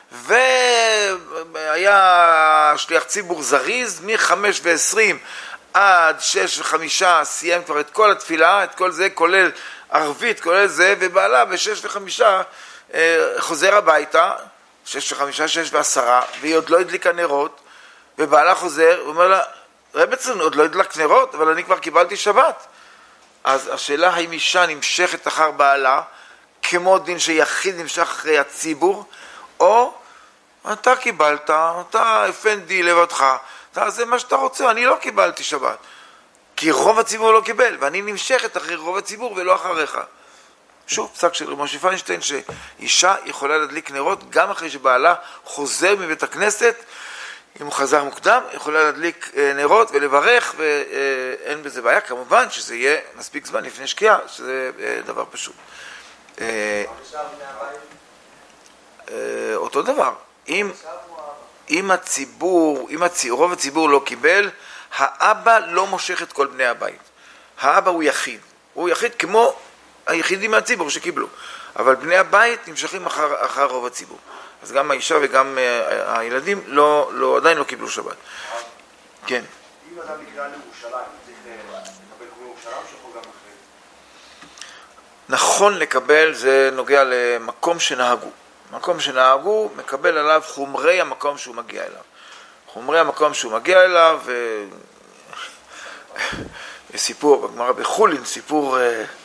והיה שליח ציבור זריז, מחמש ועשרים עד שש וחמישה, סיים כבר את כל התפילה, את כל זה, כולל ערבית, כולל זה, ובעלה בשש וחמישה חוזר הביתה, שש וחמישה, שש ועשרה, והיא עוד לא הדליקה נרות, ובעלה חוזר, הוא אומר לה, רבצון, עוד לא הדלק נרות, אבל אני כבר קיבלתי שבת. אז השאלה האם אישה נמשכת אחר בעלה, כמו דין שיחיד נמשך אחרי הציבור, או אתה קיבלת, אתה אפנדי לבדך, אתה, זה מה שאתה רוצה, אני לא קיבלתי שבת. כי רוב הציבור לא קיבל, ואני נמשכת אחרי רוב הציבור ולא אחריך. שוב, פסק של משה פיינשטיין, שאישה יכולה להדליק נרות גם אחרי שבעלה חוזר מבית הכנסת, אם הוא חזר מוקדם, יכולה להדליק נרות ולברך, ואין בזה בעיה, כמובן שזה יהיה מספיק זמן לפני שקיעה, שזה דבר פשוט. אותו דבר, אם, אם הציבור, אם הציבור, רוב הציבור לא קיבל, האבא לא מושך את כל בני הבית. האבא הוא יחיד, הוא יחיד כמו היחידים מהציבור שקיבלו, אבל בני הבית נמשכים אחר, אחר רוב הציבור. אז גם האישה וגם uh, הילדים לא, לא, עדיין לא קיבלו שבת. כן. אם אדם נקרא לירושלים, צריך לקבל כמו ירושלים שיכול גם אחרי? נכון לקבל, זה נוגע למקום שנהגו. מקום שנהגו, מקבל עליו חומרי המקום שהוא מגיע אליו. חומרי המקום שהוא מגיע אליו, ו... סיפור, בגמרא בחולין, סיפור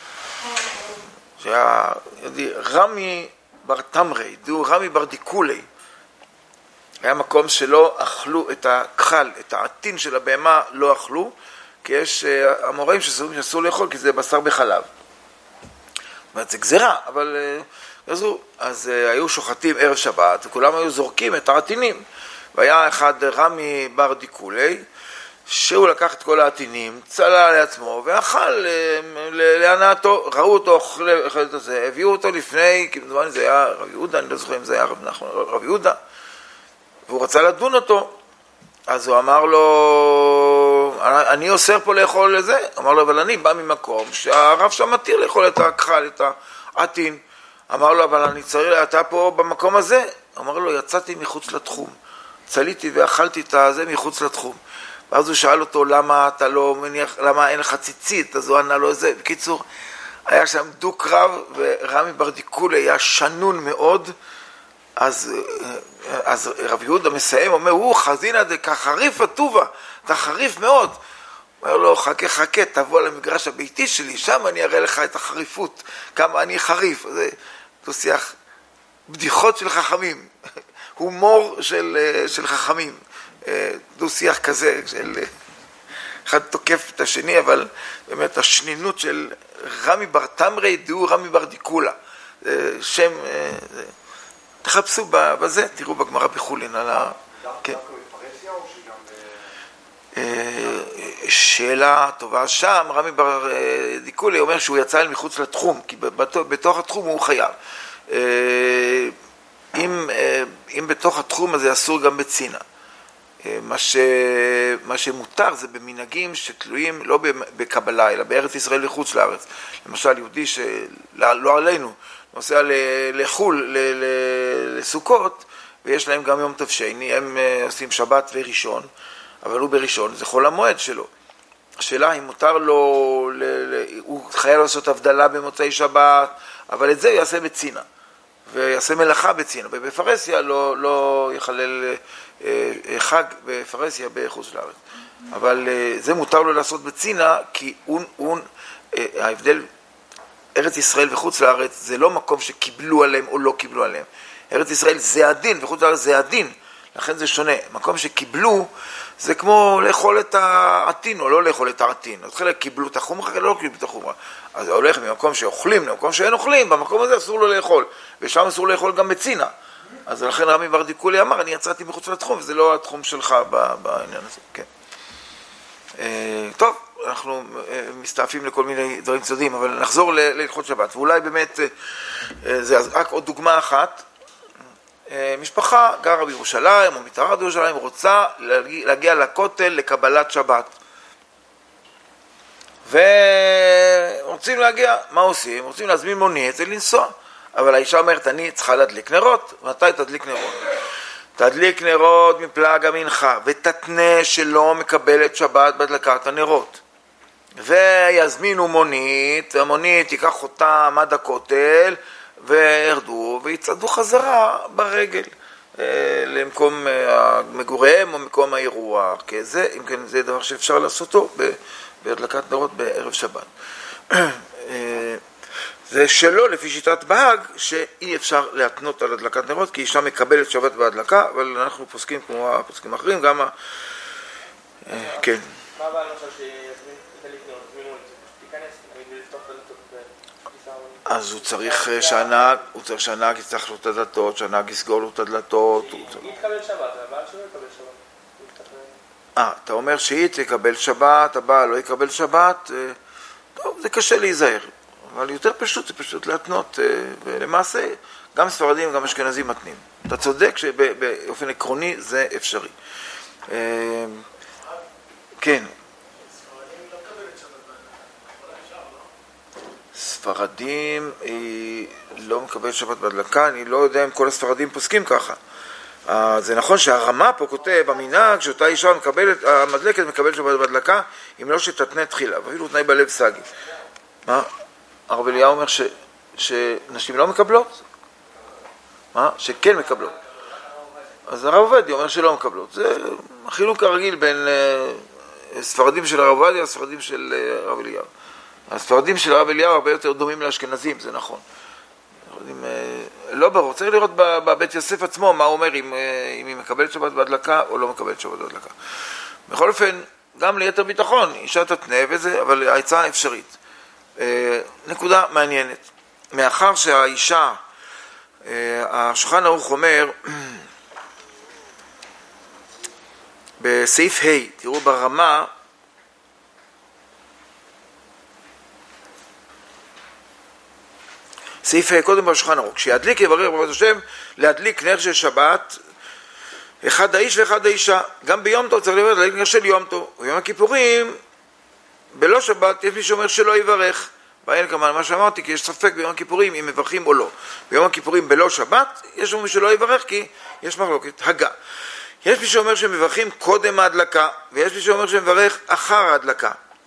שהיה רמי בר תמרי, דו רמי בר דיקולי. היה מקום שלא אכלו את הכחל, את העטין של הבהמה לא אכלו, כי יש המוראים שסורים שאסור לאכול, כי זה בשר בחלב. זאת אומרת, זה גזירה, אבל אז, אז היו שוחטים ערב שבת, וכולם היו זורקים את העטינים. והיה אחד רמי בר דיקולי, שהוא לקח את כל העטינים, צלה לעצמו, ואכל להנאתו, ראו אותו, אוכל את זה, הביאו אותו לפני, כי מדובר זה היה רב יהודה, אני לא זוכר אם זה היה רב נחמן, רב יהודה, והוא רצה לדון אותו, אז הוא אמר לו, אני אוסר פה לאכול לזה, אמר לו, אבל אני בא ממקום שהרב שם מתיר לאכול את הכחל, את העטין, אמר לו, אבל אני צריך, אתה פה במקום הזה, אמר לו, יצאתי מחוץ לתחום, צליתי ואכלתי את זה מחוץ לתחום, ואז הוא שאל אותו, למה אתה לא מניח, למה אין לך ציצית? אז הוא ענה לו זה. בקיצור, היה שם דוק רב, ורמי בר דיקולי היה שנון מאוד, אז, אז רב יהודה מסיים, אומר, הוא חזינא דקחריף הטובה, אתה חריף מאוד. הוא אומר לו, חכה חכה, תבוא למגרש הביתי שלי, שם אני אראה לך את החריפות, כמה אני חריף. זה תוסיח, בדיחות של חכמים, הומור של, של חכמים. דו שיח כזה של אחד תוקף את השני, אבל באמת השנינות של רמי בר תמרי דו רמי בר דיקולה, שם, תחפשו בזה, תראו בגמרא בחולין על ה... שאלה טובה שם, רמי בר דיקולי אומר שהוא יצא אל מחוץ לתחום, כי בתוך התחום הוא חייב. אם, אם בתוך התחום הזה אסור גם בצינה. מה, ש... מה שמותר זה במנהגים שתלויים לא בקבלה, אלא בארץ ישראל לחוץ לארץ. למשל, יהודי שלא עלינו, נוסע לחול, לסוכות, ויש להם גם יום תבשני, הם עושים שבת וראשון, אבל הוא בראשון, זה חול המועד שלו. השאלה אם מותר לו, ל... הוא חייב לעשות הבדלה במוצאי שבת, אבל את זה הוא יעשה בצינה. ויעשה מלאכה בצינה, ובפרסיה לא, לא יחלל אה, חג בפרסיה בחוץ לארץ. אבל אה, זה מותר לו לעשות בצינה, כי און, און, אה, ההבדל, ארץ ישראל וחוץ לארץ, זה לא מקום שקיבלו עליהם או לא קיבלו עליהם. ארץ ישראל זה הדין, וחוץ לארץ זה הדין, לכן זה שונה. מקום שקיבלו, זה כמו לאכול את העתין, או לא לאכול את העתין. אז חלק קיבלו את החומרה, חלק לא קיבלו את החומרה. אז זה הולך ממקום שאוכלים, למקום שאין אוכלים, במקום הזה אסור לו לאכול. ושם אסור לאכול גם בצינה. אז לכן רמי בר דיקולי אמר, אני יצאתי מחוץ לתחום, וזה לא התחום שלך בעניין הזה. כן. טוב, אנחנו מסתעפים לכל מיני דברים צודדים, אבל נחזור להלכות שבת. ואולי באמת, זה רק עוד דוגמה אחת. משפחה גרה בירושלים או מתארחת בירושלים, רוצה להגיע לכותל לקבלת שבת. ורוצים להגיע, מה עושים? רוצים להזמין מונית ולנסוע. אבל האישה אומרת, אני צריכה להדליק נרות. מתי תדליק נרות? תדליק נרות מפלג המנחה, ותתנה שלא מקבלת שבת בהדלקת הנרות. ויזמינו מונית, והמונית תיקח אותם עד הכותל, וירדו ויצעדו חזרה ברגל למקום מגוריהם או מקום האירוח. כי זה, אם כן, זה דבר שאפשר לעשותו בהדלקת נרות בערב שבת. זה שלא לפי שיטת בהג שאי אפשר להתנות על הדלקת נרות, כי אישה מקבלת שבת בהדלקה, אבל אנחנו פוסקים כמו הפוסקים האחרים, גם ה... כן. מה הבעיה למשל שיזמין תדליק נרות, זמינו את זה, תיכנס, נגיד לפתוח את הדלתות בכניסה? אז הוא צריך שהנהג, הוא צריך שהנהג יצטרך לו את הדלתות, שהנהג יסגור לו את הדלתות. היא תקבל שבת, הבעל שלא יקבל שבת. אה, אתה אומר שהיא תקבל שבת, הבעל לא יקבל שבת, טוב, זה קשה להיזהר. אבל יותר פשוט, זה פשוט להתנות, ולמעשה גם ספרדים וגם אשכנזים מתנים. אתה צודק שבאופן עקרוני זה אפשרי. כן. ספרדים לא מקבל שבת בהדלקה, אני לא יודע אם כל הספרדים פוסקים ככה. זה נכון שהרמה פה כותב, המנהג שאותה אישה מקבלת, המדלקת מקבלת שבת בהדלקה, אם לא שתתנה תחילה, ואפילו תנאי בלב סגי. מה? הרב אליהו אומר ש, שנשים לא מקבלות? מה? שכן מקבלות. אז הרב עובדיה אומר שלא מקבלות. זה חילוק הרגיל בין uh, ספרדים של הרב עובדיה לספרדים של uh, הרב אליהו. הספרדים של הרב אליהו הרבה יותר דומים לאשכנזים, זה נכון. ספרדים, uh, לא ברור, צריך לראות בבית יוסף עצמו מה הוא אומר, אם, uh, אם היא מקבלת שבת בהדלקה או לא מקבלת שבת בהדלקה. בכל אופן, גם ליתר ביטחון, אישה תתנה וזה, אבל ההצעה אפשרית. נקודה מעניינת. מאחר שהאישה, השולחן ערוך אומר, בסעיף ה', תראו ברמה, סעיף ה' קודם בשולחן ערוך, כשידליק יברר בעבודת השם, להדליק נר של שבת, אחד האיש ואחד האישה. גם ביום טוב צריך לברר להדליק נר של יום טוב. ביום הכיפורים, בלא שבת, יש מי שאומר שלא יברך. בעין כמובן מה שאמרתי, כי יש ספק ביום הכיפורים אם מברכים או לא. ביום הכיפורים בלא שבת, יש מי שלא יברך כי יש מחלוקת. הגה. יש מי שאומר שמברכים קודם ההדלקה, ויש מי שאומר שמברך אחר ההדלקה.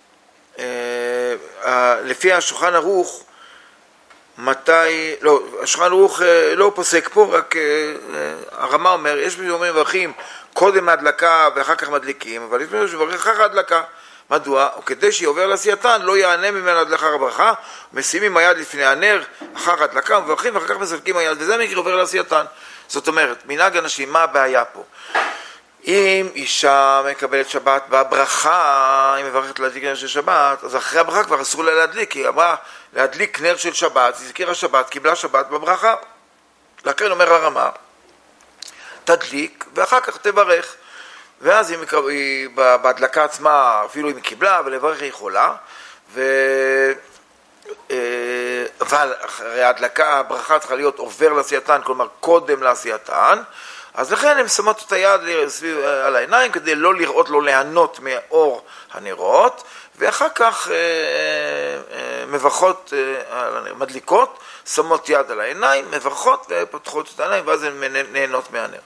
לפי השולחן ערוך, מתי, לא, השולחן ערוך לא פוסק פה, רק הרמה אומר, יש מי שאומר מברכים קודם ההדלקה ואחר כך מדליקים, אבל יש מי שמברך אחר ההדלקה. מדוע? וכדי שיעובר לעשייתן לא יענה ממנה עד לאחר הברכה, משימים היד לפני הנר אחר הדלקה ומברכים ואחר כך מסלקים היד, וזה מקרה עובר לעשייתן. זאת אומרת, מנהג אנשים, מה הבעיה פה? אם אישה מקבלת שבת בברכה, היא מברכת להדליק נר של שבת, אז אחרי הברכה כבר אסור לה להדליק, היא אמרה להדליק נר של שבת, היא הזכירה שבת, קיבלה שבת בברכה. לכן אומר הרמה, תדליק ואחר כך תברך. ואז היא, היא בהדלקה עצמה, אפילו אם היא קיבלה, ולברך היא יכולה, ו... אבל אחרי ההדלקה הברכה צריכה להיות עובר לעשייתן, כלומר קודם לעשייתן, אז לכן הן שמות את היד סביב על העיניים כדי לא לראות, לא ליהנות מאור הנרות, ואחר כך מברכות, מדליקות, שמות יד על העיניים, מברכות ופותחות את העיניים, ואז הן נהנות מהנר.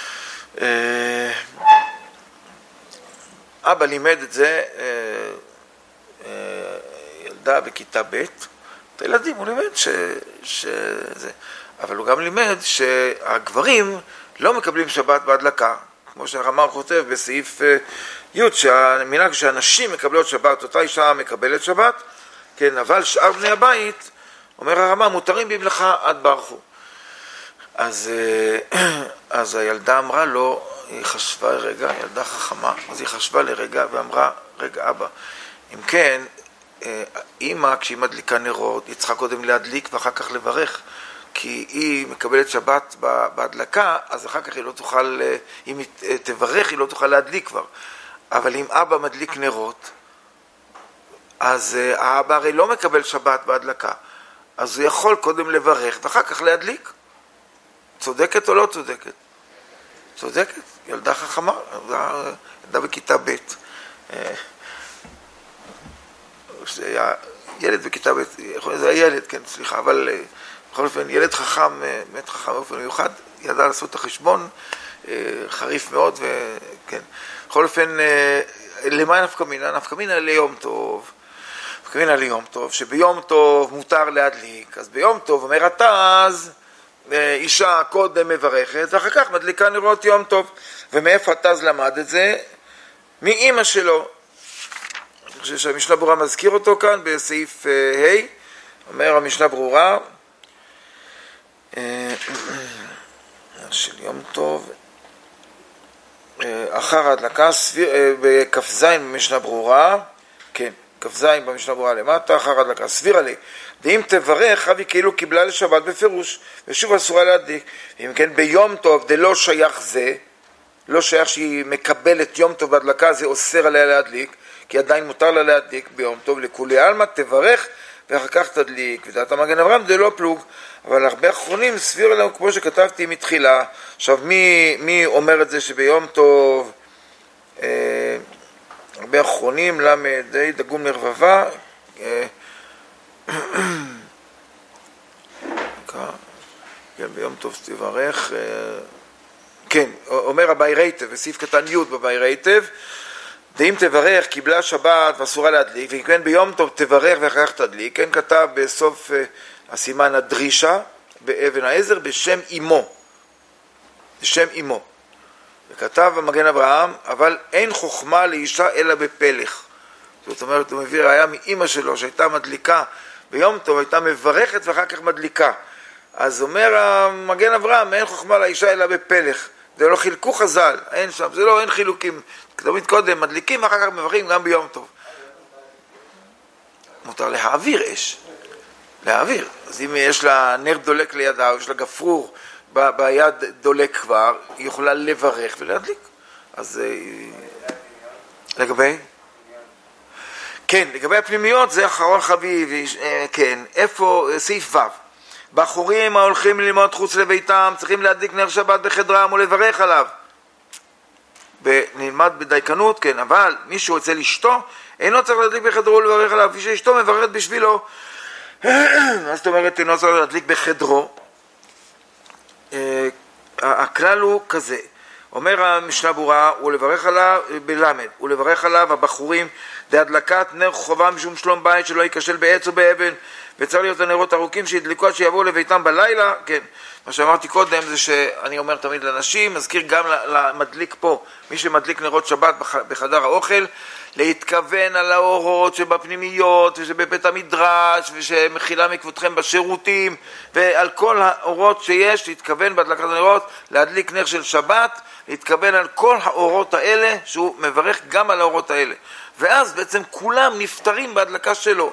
אבא לימד את זה, ילדה בכיתה ב', את הילדים הוא לימד ש... שזה, אבל הוא גם לימד שהגברים לא מקבלים שבת בהדלקה, כמו שהרמ"ר כותב בסעיף י' שהמנהג שהנשים מקבלות שבת, אותה אישה מקבלת שבת, כן, אבל שאר בני הבית, אומר הרמ"ר, מותרים במלאכה עד ברכו. אז, אז הילדה אמרה לו, היא חשבה רגע, ילדה חכמה, אז היא חשבה לרגע ואמרה, רגע אבא, אם כן, אמא כשהיא מדליקה נרות, היא צריכה קודם להדליק ואחר כך לברך, כי היא מקבלת שבת בהדלקה, אז אחר כך היא לא תוכל, אם היא תברך היא לא תוכל להדליק כבר. אבל אם אבא מדליק נרות, אז האבא הרי לא מקבל שבת בהדלקה, אז הוא יכול קודם לברך ואחר כך להדליק. צודקת או לא צודקת? צודקת, ילדה חכמה, ילדה בכיתה ב'. זה היה ילד בכיתה ב', זה היה ילד, כן, סליחה, אבל בכל אופן ילד חכם, באמת חכם באופן מיוחד, ידע לעשות את החשבון, חריף מאוד, וכן. בכל אופן, למה נפקא מינה? נפקא מינה ליום טוב. נפקא מינה ליום טוב, שביום טוב מותר להדליק, אז ביום טוב אומר התז, אישה קודם מברכת, ואחר כך מדליקה נרות יום טוב. ומאיפה התז למד את זה? מאמא שלו. אני חושב שהמשנה ברורה מזכיר אותו כאן בסעיף ה', אומר המשנה ברורה של יום טוב, אחר ההדלקה, בכ"ז במשנה ברורה, כן, כ"ז במשנה ברורה למטה, אחר ההדלקה, סבירה לי, ואם תברך, אבי כאילו קיבלה לשבת בפירוש, ושוב אסורה להדליק, אם כן ביום טוב, זה לא שייך זה, לא שייך שהיא מקבלת יום טוב בהדלקה, זה אוסר עליה להדליק, כי עדיין מותר לה להדליק ביום טוב, לכולי עלמא תברך ואחר כך תדליק. ודעת המגן אברהם זה לא פלוג, אבל הרבה אחרונים סביר עליהם כמו שכתבתי מתחילה. עכשיו מי, מי אומר את זה שביום טוב, אה, הרבה אחרונים, למד, דגום לרבבה, אה, כן, ביום טוב תברך, אה, כן, אומר הבאי רייטב, בסעיף קטן י' בבאי רייטב, ואם תברך קיבלה שבת ואסורה להדליק, ואם כן ביום טוב תברך ואחר כך תדליק, כן כתב בסוף uh, הסימן הדרישה באבן העזר בשם אמו, בשם אמו. וכתב במגן אברהם, אבל אין חוכמה לאישה אלא בפלך. זאת אומרת, הוא מביא ראיה מאמא שלו שהייתה מדליקה ביום טוב, הייתה מברכת ואחר כך מדליקה. אז אומר המגן אברהם, אין חוכמה לאישה אלא בפלך. זה לא חילקו חז"ל, אין שם, זה לא, אין חילוקים. תמיד קודם מדליקים, אחר כך מברכים גם ביום טוב. מותר להעביר אש, להעביר. אז אם יש לה נר דולק לידה, או יש לה גפרור ב- ביד דולק כבר, היא יכולה לברך ולהדליק. אז לגבי? כן, לגבי הפנימיות זה אחרון חביב, כן, איפה, סעיף ו'. בחורים ההולכים ללמוד חוץ לביתם צריכים להדליק נר שבת בחדרם ולברך עליו. נלמד בדייקנות, כן, אבל מי שרוצה לאשתו אינו צריך להדליק בחדרו ולברך עליו, כפי שאשתו מברכת בשבילו. אז זאת אומרת, אינו צריך להדליק בחדרו. הכלל הוא כזה, אומר המשנה ברורה, ולברך עליו בלמד, ולברך עליו הבחורים להדלקת נר חובה משום שלום בית שלא ייכשל בעץ או באבן, וצריך להיות הנרות ארוכים שידלקו עד שיבואו לביתם בלילה. כן, מה שאמרתי קודם זה שאני אומר תמיד לאנשים, מזכיר גם למדליק פה, מי שמדליק נרות שבת בחדר האוכל, להתכוון על האורות שבפנימיות ושבבית המדרש ושמחילה מכבודכם בשירותים, ועל כל האורות שיש להתכוון בהדלקת הנרות, להדליק נר של שבת, להתכוון על כל האורות האלה, שהוא מברך גם על האורות האלה, ואז בעצם כולם נפטרים בהדלקה שלו.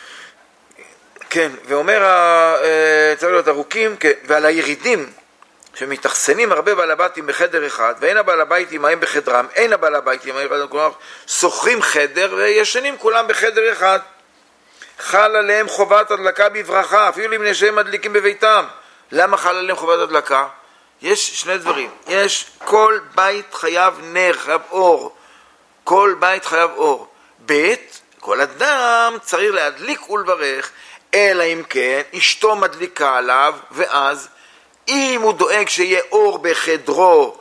כן, ואומר, צריך להיות ארוכים, כן, ועל הירידים, שמתאכסנים הרבה בעל הבתים בחדר אחד, ואין הבעל הבית עמהם בחדרם, אין הבעל הבית עמהם בחדרם, כלומר, שוכרים חדר וישנים כולם בחדר אחד. חל עליהם חובת הדלקה בברכה, אפילו אם שהם מדליקים בביתם. למה חל עליהם חובת הדלקה? יש שני דברים. יש, כל בית חייב נר, חייב אור. כל בית חייב אור. ב', כל אדם צריך להדליק ולברך, אלא אם כן אשתו מדליקה עליו, ואז אם הוא דואג שיהיה אור בחדרו,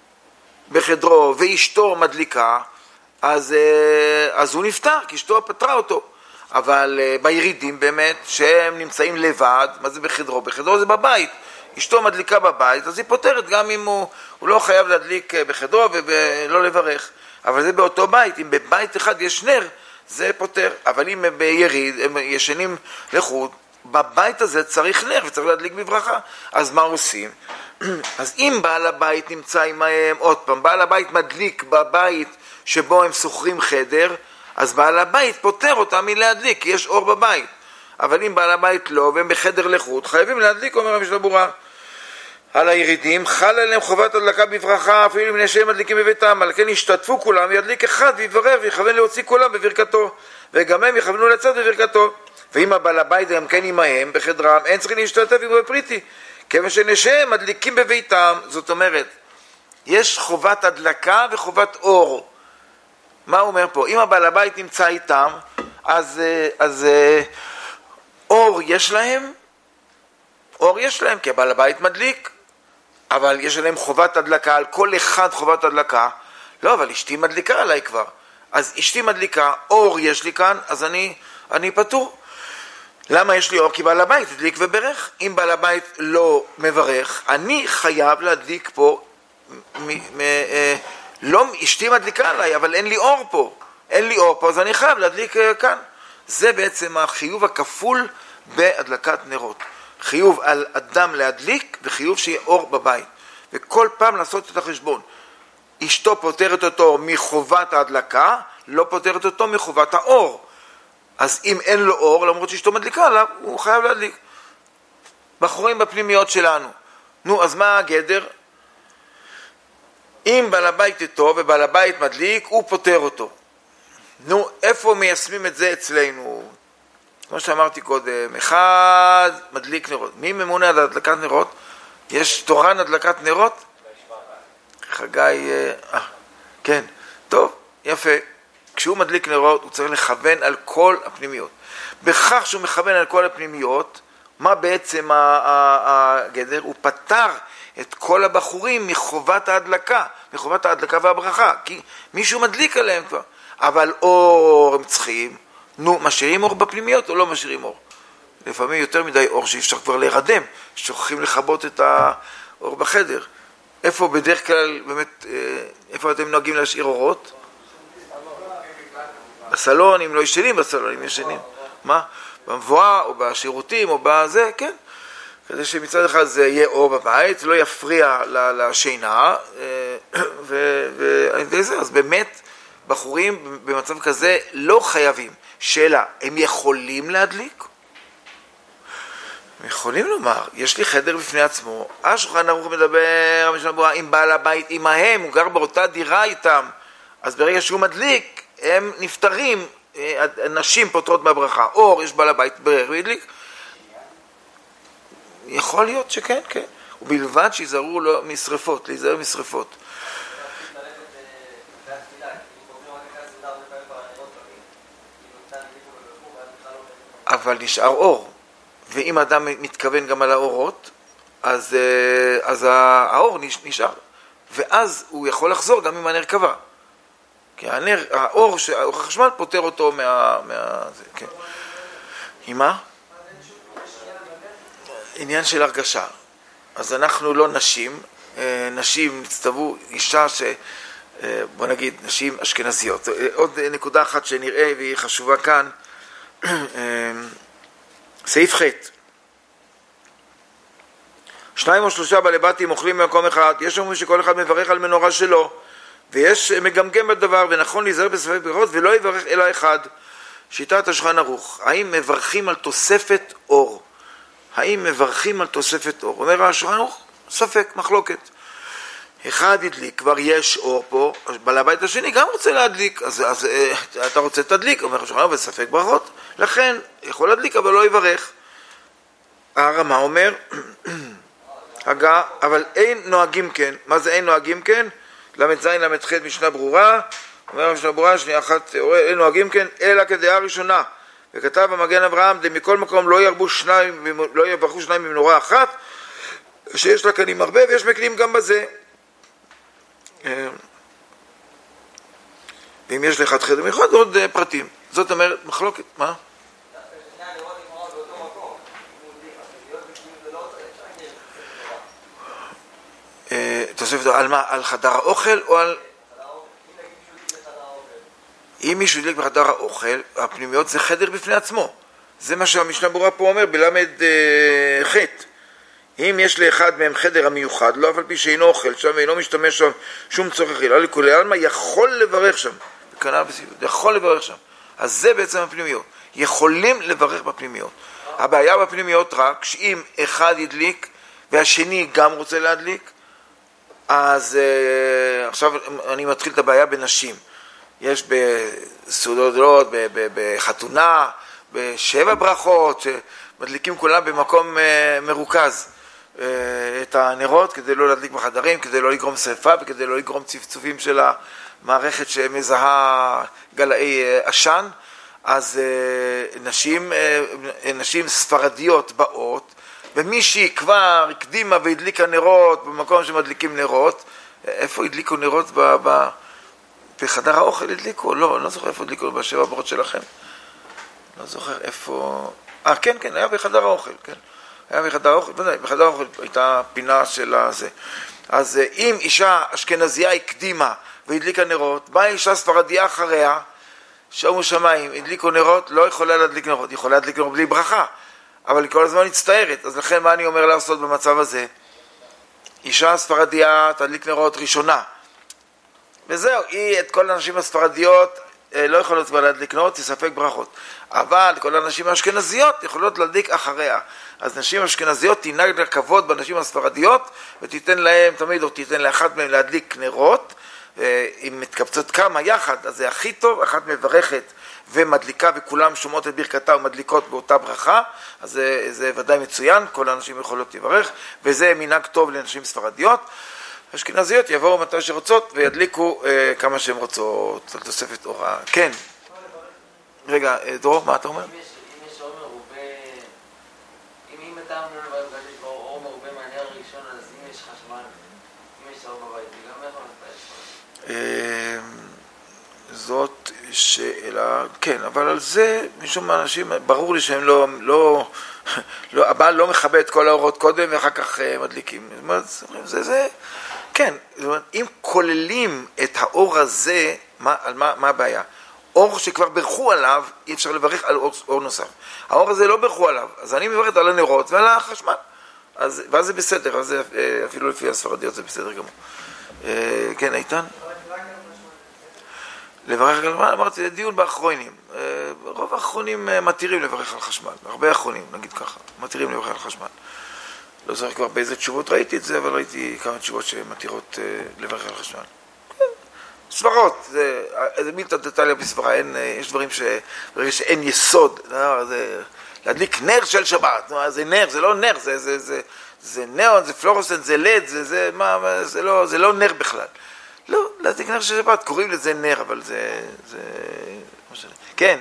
בחדרו ואשתו מדליקה, אז, אז הוא נפטר, כי אשתו פטרה אותו. אבל בירידים באמת, שהם נמצאים לבד, מה זה בחדרו? בחדרו זה בבית. אשתו מדליקה בבית, אז היא פותרת גם אם הוא, הוא לא חייב להדליק בחדרו ולא לברך. אבל זה באותו בית, אם בבית אחד יש נר, זה פותר. אבל אם ביריד, הם ישנים לחוד, בבית הזה צריך נר וצריך להדליק בברכה. אז מה עושים? אז אם בעל הבית נמצא עמהם, עוד פעם, בעל הבית מדליק בבית שבו הם שוכרים חדר, אז בעל הבית פותר אותם מלהדליק, כי יש אור בבית. אבל אם בעל הבית לא, והם בחדר לחוד, חייבים להדליק, אומר המשנה ברורה. על הירידים, חל עליהם חובת הדלקה בברכה, אפילו אם שהם מדליקים בביתם, על כן ישתתפו כולם, וידליק אחד, ויברר, ויכוון להוציא כולם בברכתו, וגם הם יכוונו לצאת בברכתו. ואם הבעל הבית גם כן עמהם בחדרם, אין צריכים להשתתף עם בפריטי, כיוון שנשיהם מדליקים בביתם. זאת אומרת, יש חובת הדלקה וחובת אור. מה הוא אומר פה? אם הבעל הבית נמצא איתם, אז, אז אור יש להם, אור יש להם, כי הבעל הבית מדליק, אבל יש להם חובת הדלקה, על כל אחד חובת הדלקה. לא, אבל אשתי מדליקה עליי כבר. אז אשתי מדליקה, אור יש לי כאן, אז אני, אני פטור. למה יש לי אור? כי בעל הבית הדליק וברך. אם בעל הבית לא מברך, אני חייב להדליק פה, מ, מ, אה, לא, אשתי מדליקה עליי, אבל אין לי אור פה. אין לי אור פה, אז אני חייב להדליק אה, כאן. זה בעצם החיוב הכפול בהדלקת נרות. חיוב על אדם להדליק וחיוב שיהיה אור בבית. וכל פעם לעשות את החשבון. אשתו פותרת אותו מחובת ההדלקה, לא פותרת אותו מחובת האור. אז אם אין לו אור, למרות שאשתו מדליקה עליו, הוא חייב להדליק. בחורים בפנימיות שלנו. נו, אז מה הגדר? אם בעל הבית איתו ובעל הבית מדליק, הוא פותר אותו. נו, איפה מיישמים את זה אצלנו? כמו שאמרתי קודם, אחד מדליק נרות. מי ממונה על הדלקת נרות? יש תורן הדלקת נרות? חגי, אה, כן, טוב, יפה. כשהוא מדליק נרות, הוא צריך לכוון על כל הפנימיות. בכך שהוא מכוון על כל הפנימיות, מה בעצם הגדר? הוא פתר את כל הבחורים מחובת ההדלקה, מחובת ההדלקה והברכה, כי מישהו מדליק עליהם כבר. אבל אור הם צריכים, נו, משאירים אור בפנימיות או לא משאירים אור? לפעמים יותר מדי אור שאי אפשר כבר להירדם, שוכחים לכבות את האור בחדר. איפה בדרך כלל, באמת, איפה אתם נוהגים להשאיר אורות? בסלון, אם לא ישנים בסלון, אם ישנים. מה? במבואה או בשירותים או בזה, כן. כדי שמצד אחד זה יהיה אור בבית, לא יפריע לשינה, וזה, אז באמת, בחורים במצב כזה לא חייבים. שאלה, הם יכולים להדליק? הם יכולים לומר, יש לי חדר בפני עצמו, השולחן ערוך מדבר, המשנה ברורה, עם בעל הבית, עמהם, הוא גר באותה דירה איתם, אז ברגע שהוא מדליק, הם נפטרים, נשים פותרות מהברכה, אור, יש בעל הבית ברר, הוא ידליק. יכול להיות שכן, כן. ובלבד שיזהרו לו משרפות, להיזהר משרפות. אבל נשאר אור, ואם אדם מתכוון גם על האורות, אז, אז האור נשאר, ואז הוא יכול לחזור גם עם הנר קבע. כי הנר, האור, האור החשמל פותר אותו מה... מה זה, כן. עם מה? עניין של הרגשה. אז אנחנו לא נשים, נשים נצטוו אישה ש... בוא נגיד, נשים אשכנזיות. עוד נקודה אחת שנראה והיא חשובה כאן, סעיף ח' שניים או שלושה בעלי בתים אוכלים במקום אחד, יש אומרים שכל אחד מברך על מנורה שלו, ויש מגמגם בדבר, ונכון להיזהר בספק ברכות ולא יברך אלא אחד. שיטת השולחן ערוך, האם מברכים על תוספת אור? האם מברכים על תוספת אור? אומר השולחן ערוך, ספק, מחלוקת. אחד הדליק, כבר יש אור פה, בעל הבית השני גם רוצה להדליק, אז, אז אתה רוצה תדליק, אומר השולחן ערוך וספק ברכות, לכן יכול להדליק אבל לא יברך. הרמה אומר, הגה, אבל אין נוהגים כן. מה זה אין נוהגים כן? למד זין למד ח' משנה ברורה, אומר משנה ברורה, שנייה אחת, אין נוהגים כן, אלא כדעה ראשונה. וכתב במגן אברהם, מכל מקום לא ירבו שניים, לא יברכו שניים במנורה אחת, שיש לה קנים הרבה, ויש מקנים גם בזה. ואם יש לך חדר מיוחד, עוד פרטים. זאת אומרת, מחלוקת, מה? תוספת על מה? על חדר האוכל או על... אם מישהו ידליק בחדר האוכל, הפנימיות זה חדר בפני עצמו. זה מה שהמשנה ברורה פה אומר בלמד חטא. אם יש לאחד מהם חדר המיוחד, לא אף על פי שאינו אוכל שם ואינו משתמש שם שום צורך אכילה, לכולי עלמא יכול לברך שם, בכנ"ל בסביבות, יכול לברך שם. אז זה בעצם הפנימיות. יכולים לברך בפנימיות. הבעיה בפנימיות רק שאם אחד ידליק והשני גם רוצה להדליק, אז uh, עכשיו אני מתחיל את הבעיה בנשים. יש בסעודות, בחתונה, בשבע ברכות, שמדליקים כולם במקום uh, מרוכז uh, את הנרות כדי לא להדליק בחדרים, כדי לא לגרום שריפה וכדי לא לגרום צפצופים של המערכת שמזהה גלאי uh, עשן. אז uh, נשים, uh, נשים ספרדיות באות, ומישהי כבר הקדימה והדליקה נרות במקום שמדליקים נרות. איפה הדליקו נרות? ב, ב, בחדר האוכל הדליקו? לא, אני לא זוכר איפה הדליקו, בשבע ברכות שלכם. לא זוכר איפה... אה, כן, כן, היה בחדר האוכל, כן. היה בחדר האוכל, ודאי, בחדר האוכל הייתה פינה של הזה. אז אם אישה אשכנזייה הקדימה והדליקה נרות, באה אישה ספרדיה אחריה, שומו שמיים, הדליקו נרות, לא יכולה להדליק נרות, יכולה להדליק נרות בלי ברכה. אבל היא כל הזמן מצטערת, אז לכן מה אני אומר לעשות במצב הזה? אישה ספרדיה תדליק נרות ראשונה, וזהו, היא את כל הנשים הספרדיות לא יכולות כבר להדליק נרות, תספק ברכות, אבל כל הנשים האשכנזיות יכולות להדליק אחריה. אז נשים אשכנזיות תנהג לכבוד בנשים הספרדיות, ותיתן להם תמיד, או תיתן לאחת מהם להדליק נרות. אם מתקבצות כמה יחד, אז זה הכי טוב, אחת מברכת ומדליקה וכולם שומעות את ברכתה ומדליקות באותה ברכה, אז זה, זה ודאי מצוין, כל האנשים יכולות לברך, וזה מנהג טוב לנשים ספרדיות. אשכנזיות יבואו מתי שרוצות וידליקו אה, כמה שהן רוצות, על תוספת אורה. כן. רגע, דרור, מה אתה אומר? אם יש אור מרובה, אם אתה אומר אור מרובה מהנר הראשון, אז אם יש חשמל, אם יש אור בבית, זה גם יכול להיות. זאת שאלה, כן, אבל על זה משום מה אנשים, ברור לי שהם לא, לא, לא, הבעל לא מכבה את כל האורות קודם ואחר כך מדליקים. זאת אומרת, זה, זה, כן, זאת אומרת, אם כוללים את האור הזה, מה, על מה, מה הבעיה? אור שכבר ברכו עליו, אי אפשר לברך על אור, אור נוסף. האור הזה לא ברכו עליו, אז אני מברכת על הנרות ועל החשמל. אז, ואז זה בסדר, אז זה, אפילו לפי הספרדיות זה בסדר גמור. כן, איתן? לברך על חשמל, אמרתי, זה דיון באחרונים. רוב האחרונים מתירים לברך על חשמל, הרבה אחרונים, נגיד ככה, מתירים לברך על חשמל. לא זוכר כבר באיזה תשובות ראיתי את זה, אבל ראיתי כמה תשובות שמתירות לברך על חשמל. סברות, זה, זה מילתא דתליא בסברה, אין, יש דברים שברגע שאין יסוד, זה להדליק נר של שבת, זה נר, זה לא נר, זה, זה, זה, זה נאון, זה פלורוסנט, זה לד, זה, זה, מה, זה לא, זה לא נר בכלל. לא, להדליק נר של שבת, קוראים לזה נר, אבל זה, זה, כן.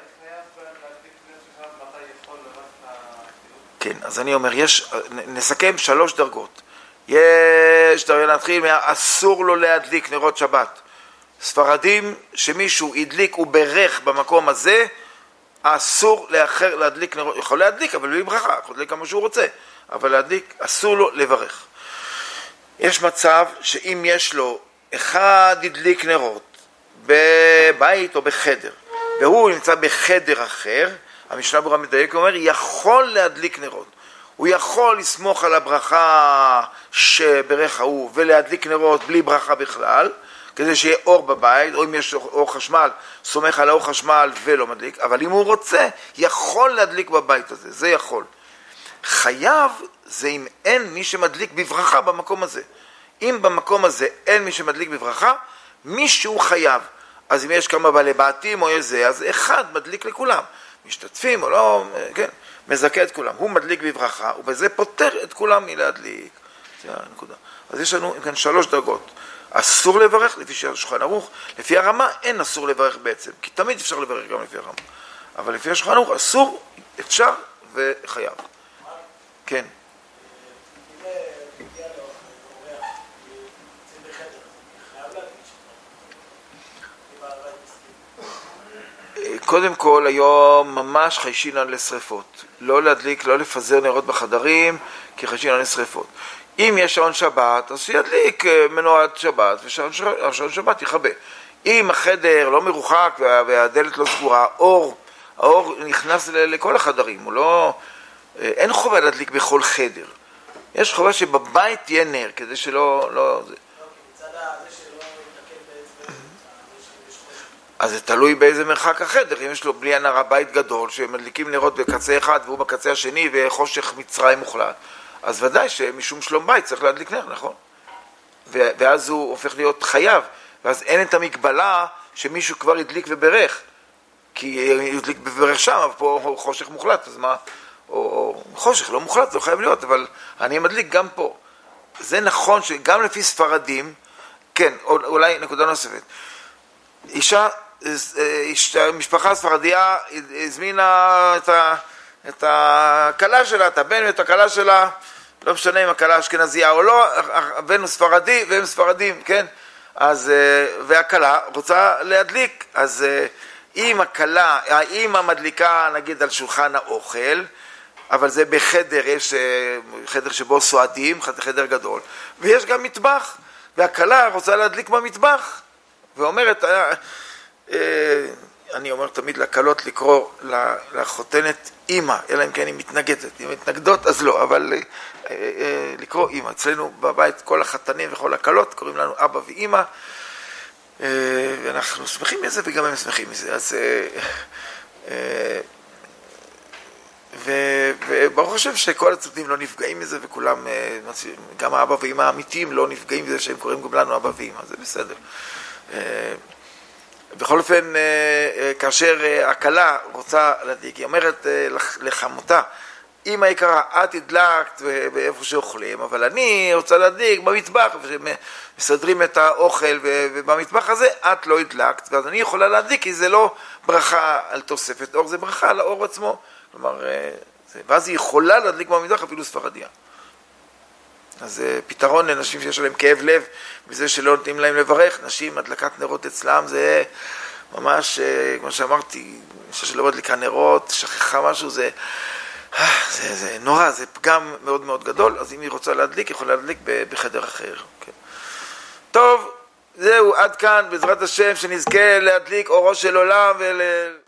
כן, אז אני אומר, יש, נסכם שלוש דרגות. יש, דרגה להתחיל מהאסור לו להדליק נרות שבת. ספרדים שמישהו ידליק וברך במקום הזה, אסור לאחר להדליק נרות, יכול להדליק אבל בלי ברכה, יכול להדליק כמה שהוא רוצה, אבל להדליק, אסור לו לברך. יש מצב שאם יש לו אחד ידליק נרות בבית או בחדר, והוא נמצא בחדר אחר, המשנה ברורה מדייק ואומר, יכול להדליק נרות. הוא יכול לסמוך על הברכה שברך ההוא ולהדליק נרות בלי ברכה בכלל, כדי שיהיה אור בבית, או אם יש אור חשמל, סומך על האור חשמל ולא מדליק, אבל אם הוא רוצה, יכול להדליק בבית הזה, זה יכול. חייב זה אם אין מי שמדליק בברכה במקום הזה. אם במקום הזה אין מי שמדליק בברכה, מישהו חייב. אז אם יש כמה בעלי בתים או איזה, אז אחד מדליק לכולם. משתתפים או לא, כן, מזכה את כולם. הוא מדליק בברכה, ובזה פותר את כולם מלהדליק. זה הנקודה. אז יש לנו כאן שלוש דרגות. אסור לברך לפי שולחן ערוך, לפי הרמה אין אסור לברך בעצם, כי תמיד אפשר לברך גם לפי הרמה. אבל לפי שולחן ערוך אסור, אפשר וחייב. כן. קודם כל, היום ממש חיישינן לשריפות. לא להדליק, לא לפזר נרות בחדרים, כי חיישינן לשריפות. אם יש שעון שבת, אז שידליק מנורת שבת, ושעון שבת יכבה. אם החדר לא מרוחק והדלת לא סגורה, האור, האור נכנס לכל החדרים. הוא לא, אין חובה להדליק בכל חדר. יש חובה שבבית תהיה נר, כדי שלא, לא, זה. אז זה תלוי באיזה מרחק החדר. אם יש לו בלי הנר הבית גדול, שמדליקים נרות בקצה אחד והוא בקצה השני וחושך מצרים מוחלט, אז ודאי שמשום שלום בית צריך להדליק נר, נכון? ואז הוא הופך להיות חייב, ואז אין את המגבלה שמישהו כבר ידליק וברך, כי ידליק וברך שם, אבל פה הוא חושך מוחלט, אז מה? או, או חושך לא מוחלט, זה חייב להיות, אבל אני מדליק גם פה. זה נכון שגם לפי ספרדים, כן, אולי נקודה נוספת, אישה, משפחה ספרדיה הזמינה את ה... את הקלה שלה, את הבן ואת הקלה שלה, לא משנה אם הקלה אשכנזייה או לא, הבן הוא ספרדי והם ספרדים, כן? אז, והקלה רוצה להדליק, אז אם הקלה, האמא מדליקה נגיד על שולחן האוכל, אבל זה בחדר, יש חדר שבו סועדים, חדר גדול, ויש גם מטבח, והקלה רוצה להדליק במטבח, ואומרת, אני אומר תמיד לקלות לקרוא לחותנת אמא, אלא אם כן היא מתנגדת. אם מתנגדות אז לא, אבל לקרוא אמא. אצלנו בבית כל החתנים וכל הקלות קוראים לנו אבא ואמא, ואנחנו שמחים מזה וגם הם שמחים מזה. אז וברוך השם שכל הצדדים לא נפגעים מזה, וכולם, גם האבא ואמא האמיתיים לא נפגעים מזה שהם קוראים גם לנו אבא ואמא, זה בסדר. בכל אופן, כאשר הקלה רוצה להדליק, היא אומרת לחמותה, אמא יקרה, את הדלקת באיפה שאוכלים, אבל אני רוצה להדליק במטבח, ומסדרים את האוכל, ובמטבח הזה את לא הדלקת, ואז אני יכולה להדליק, כי זה לא ברכה על תוספת אור, זה ברכה על האור עצמו. כלומר, ואז היא יכולה להדליק במטבח אפילו ספרדיה. אז זה פתרון לנשים שיש להם כאב לב, בזה שלא נותנים להם לברך. נשים, הדלקת נרות אצלם, זה ממש, כמו שאמרתי, אישה שלא מדליקה נרות, שכחה משהו, זה, זה, זה נורא, זה פגם מאוד מאוד גדול, אז אם היא רוצה להדליק, היא יכולה להדליק בחדר אחר. כן. טוב, זהו, עד כאן, בעזרת השם, שנזכה להדליק אורו של עולם ול...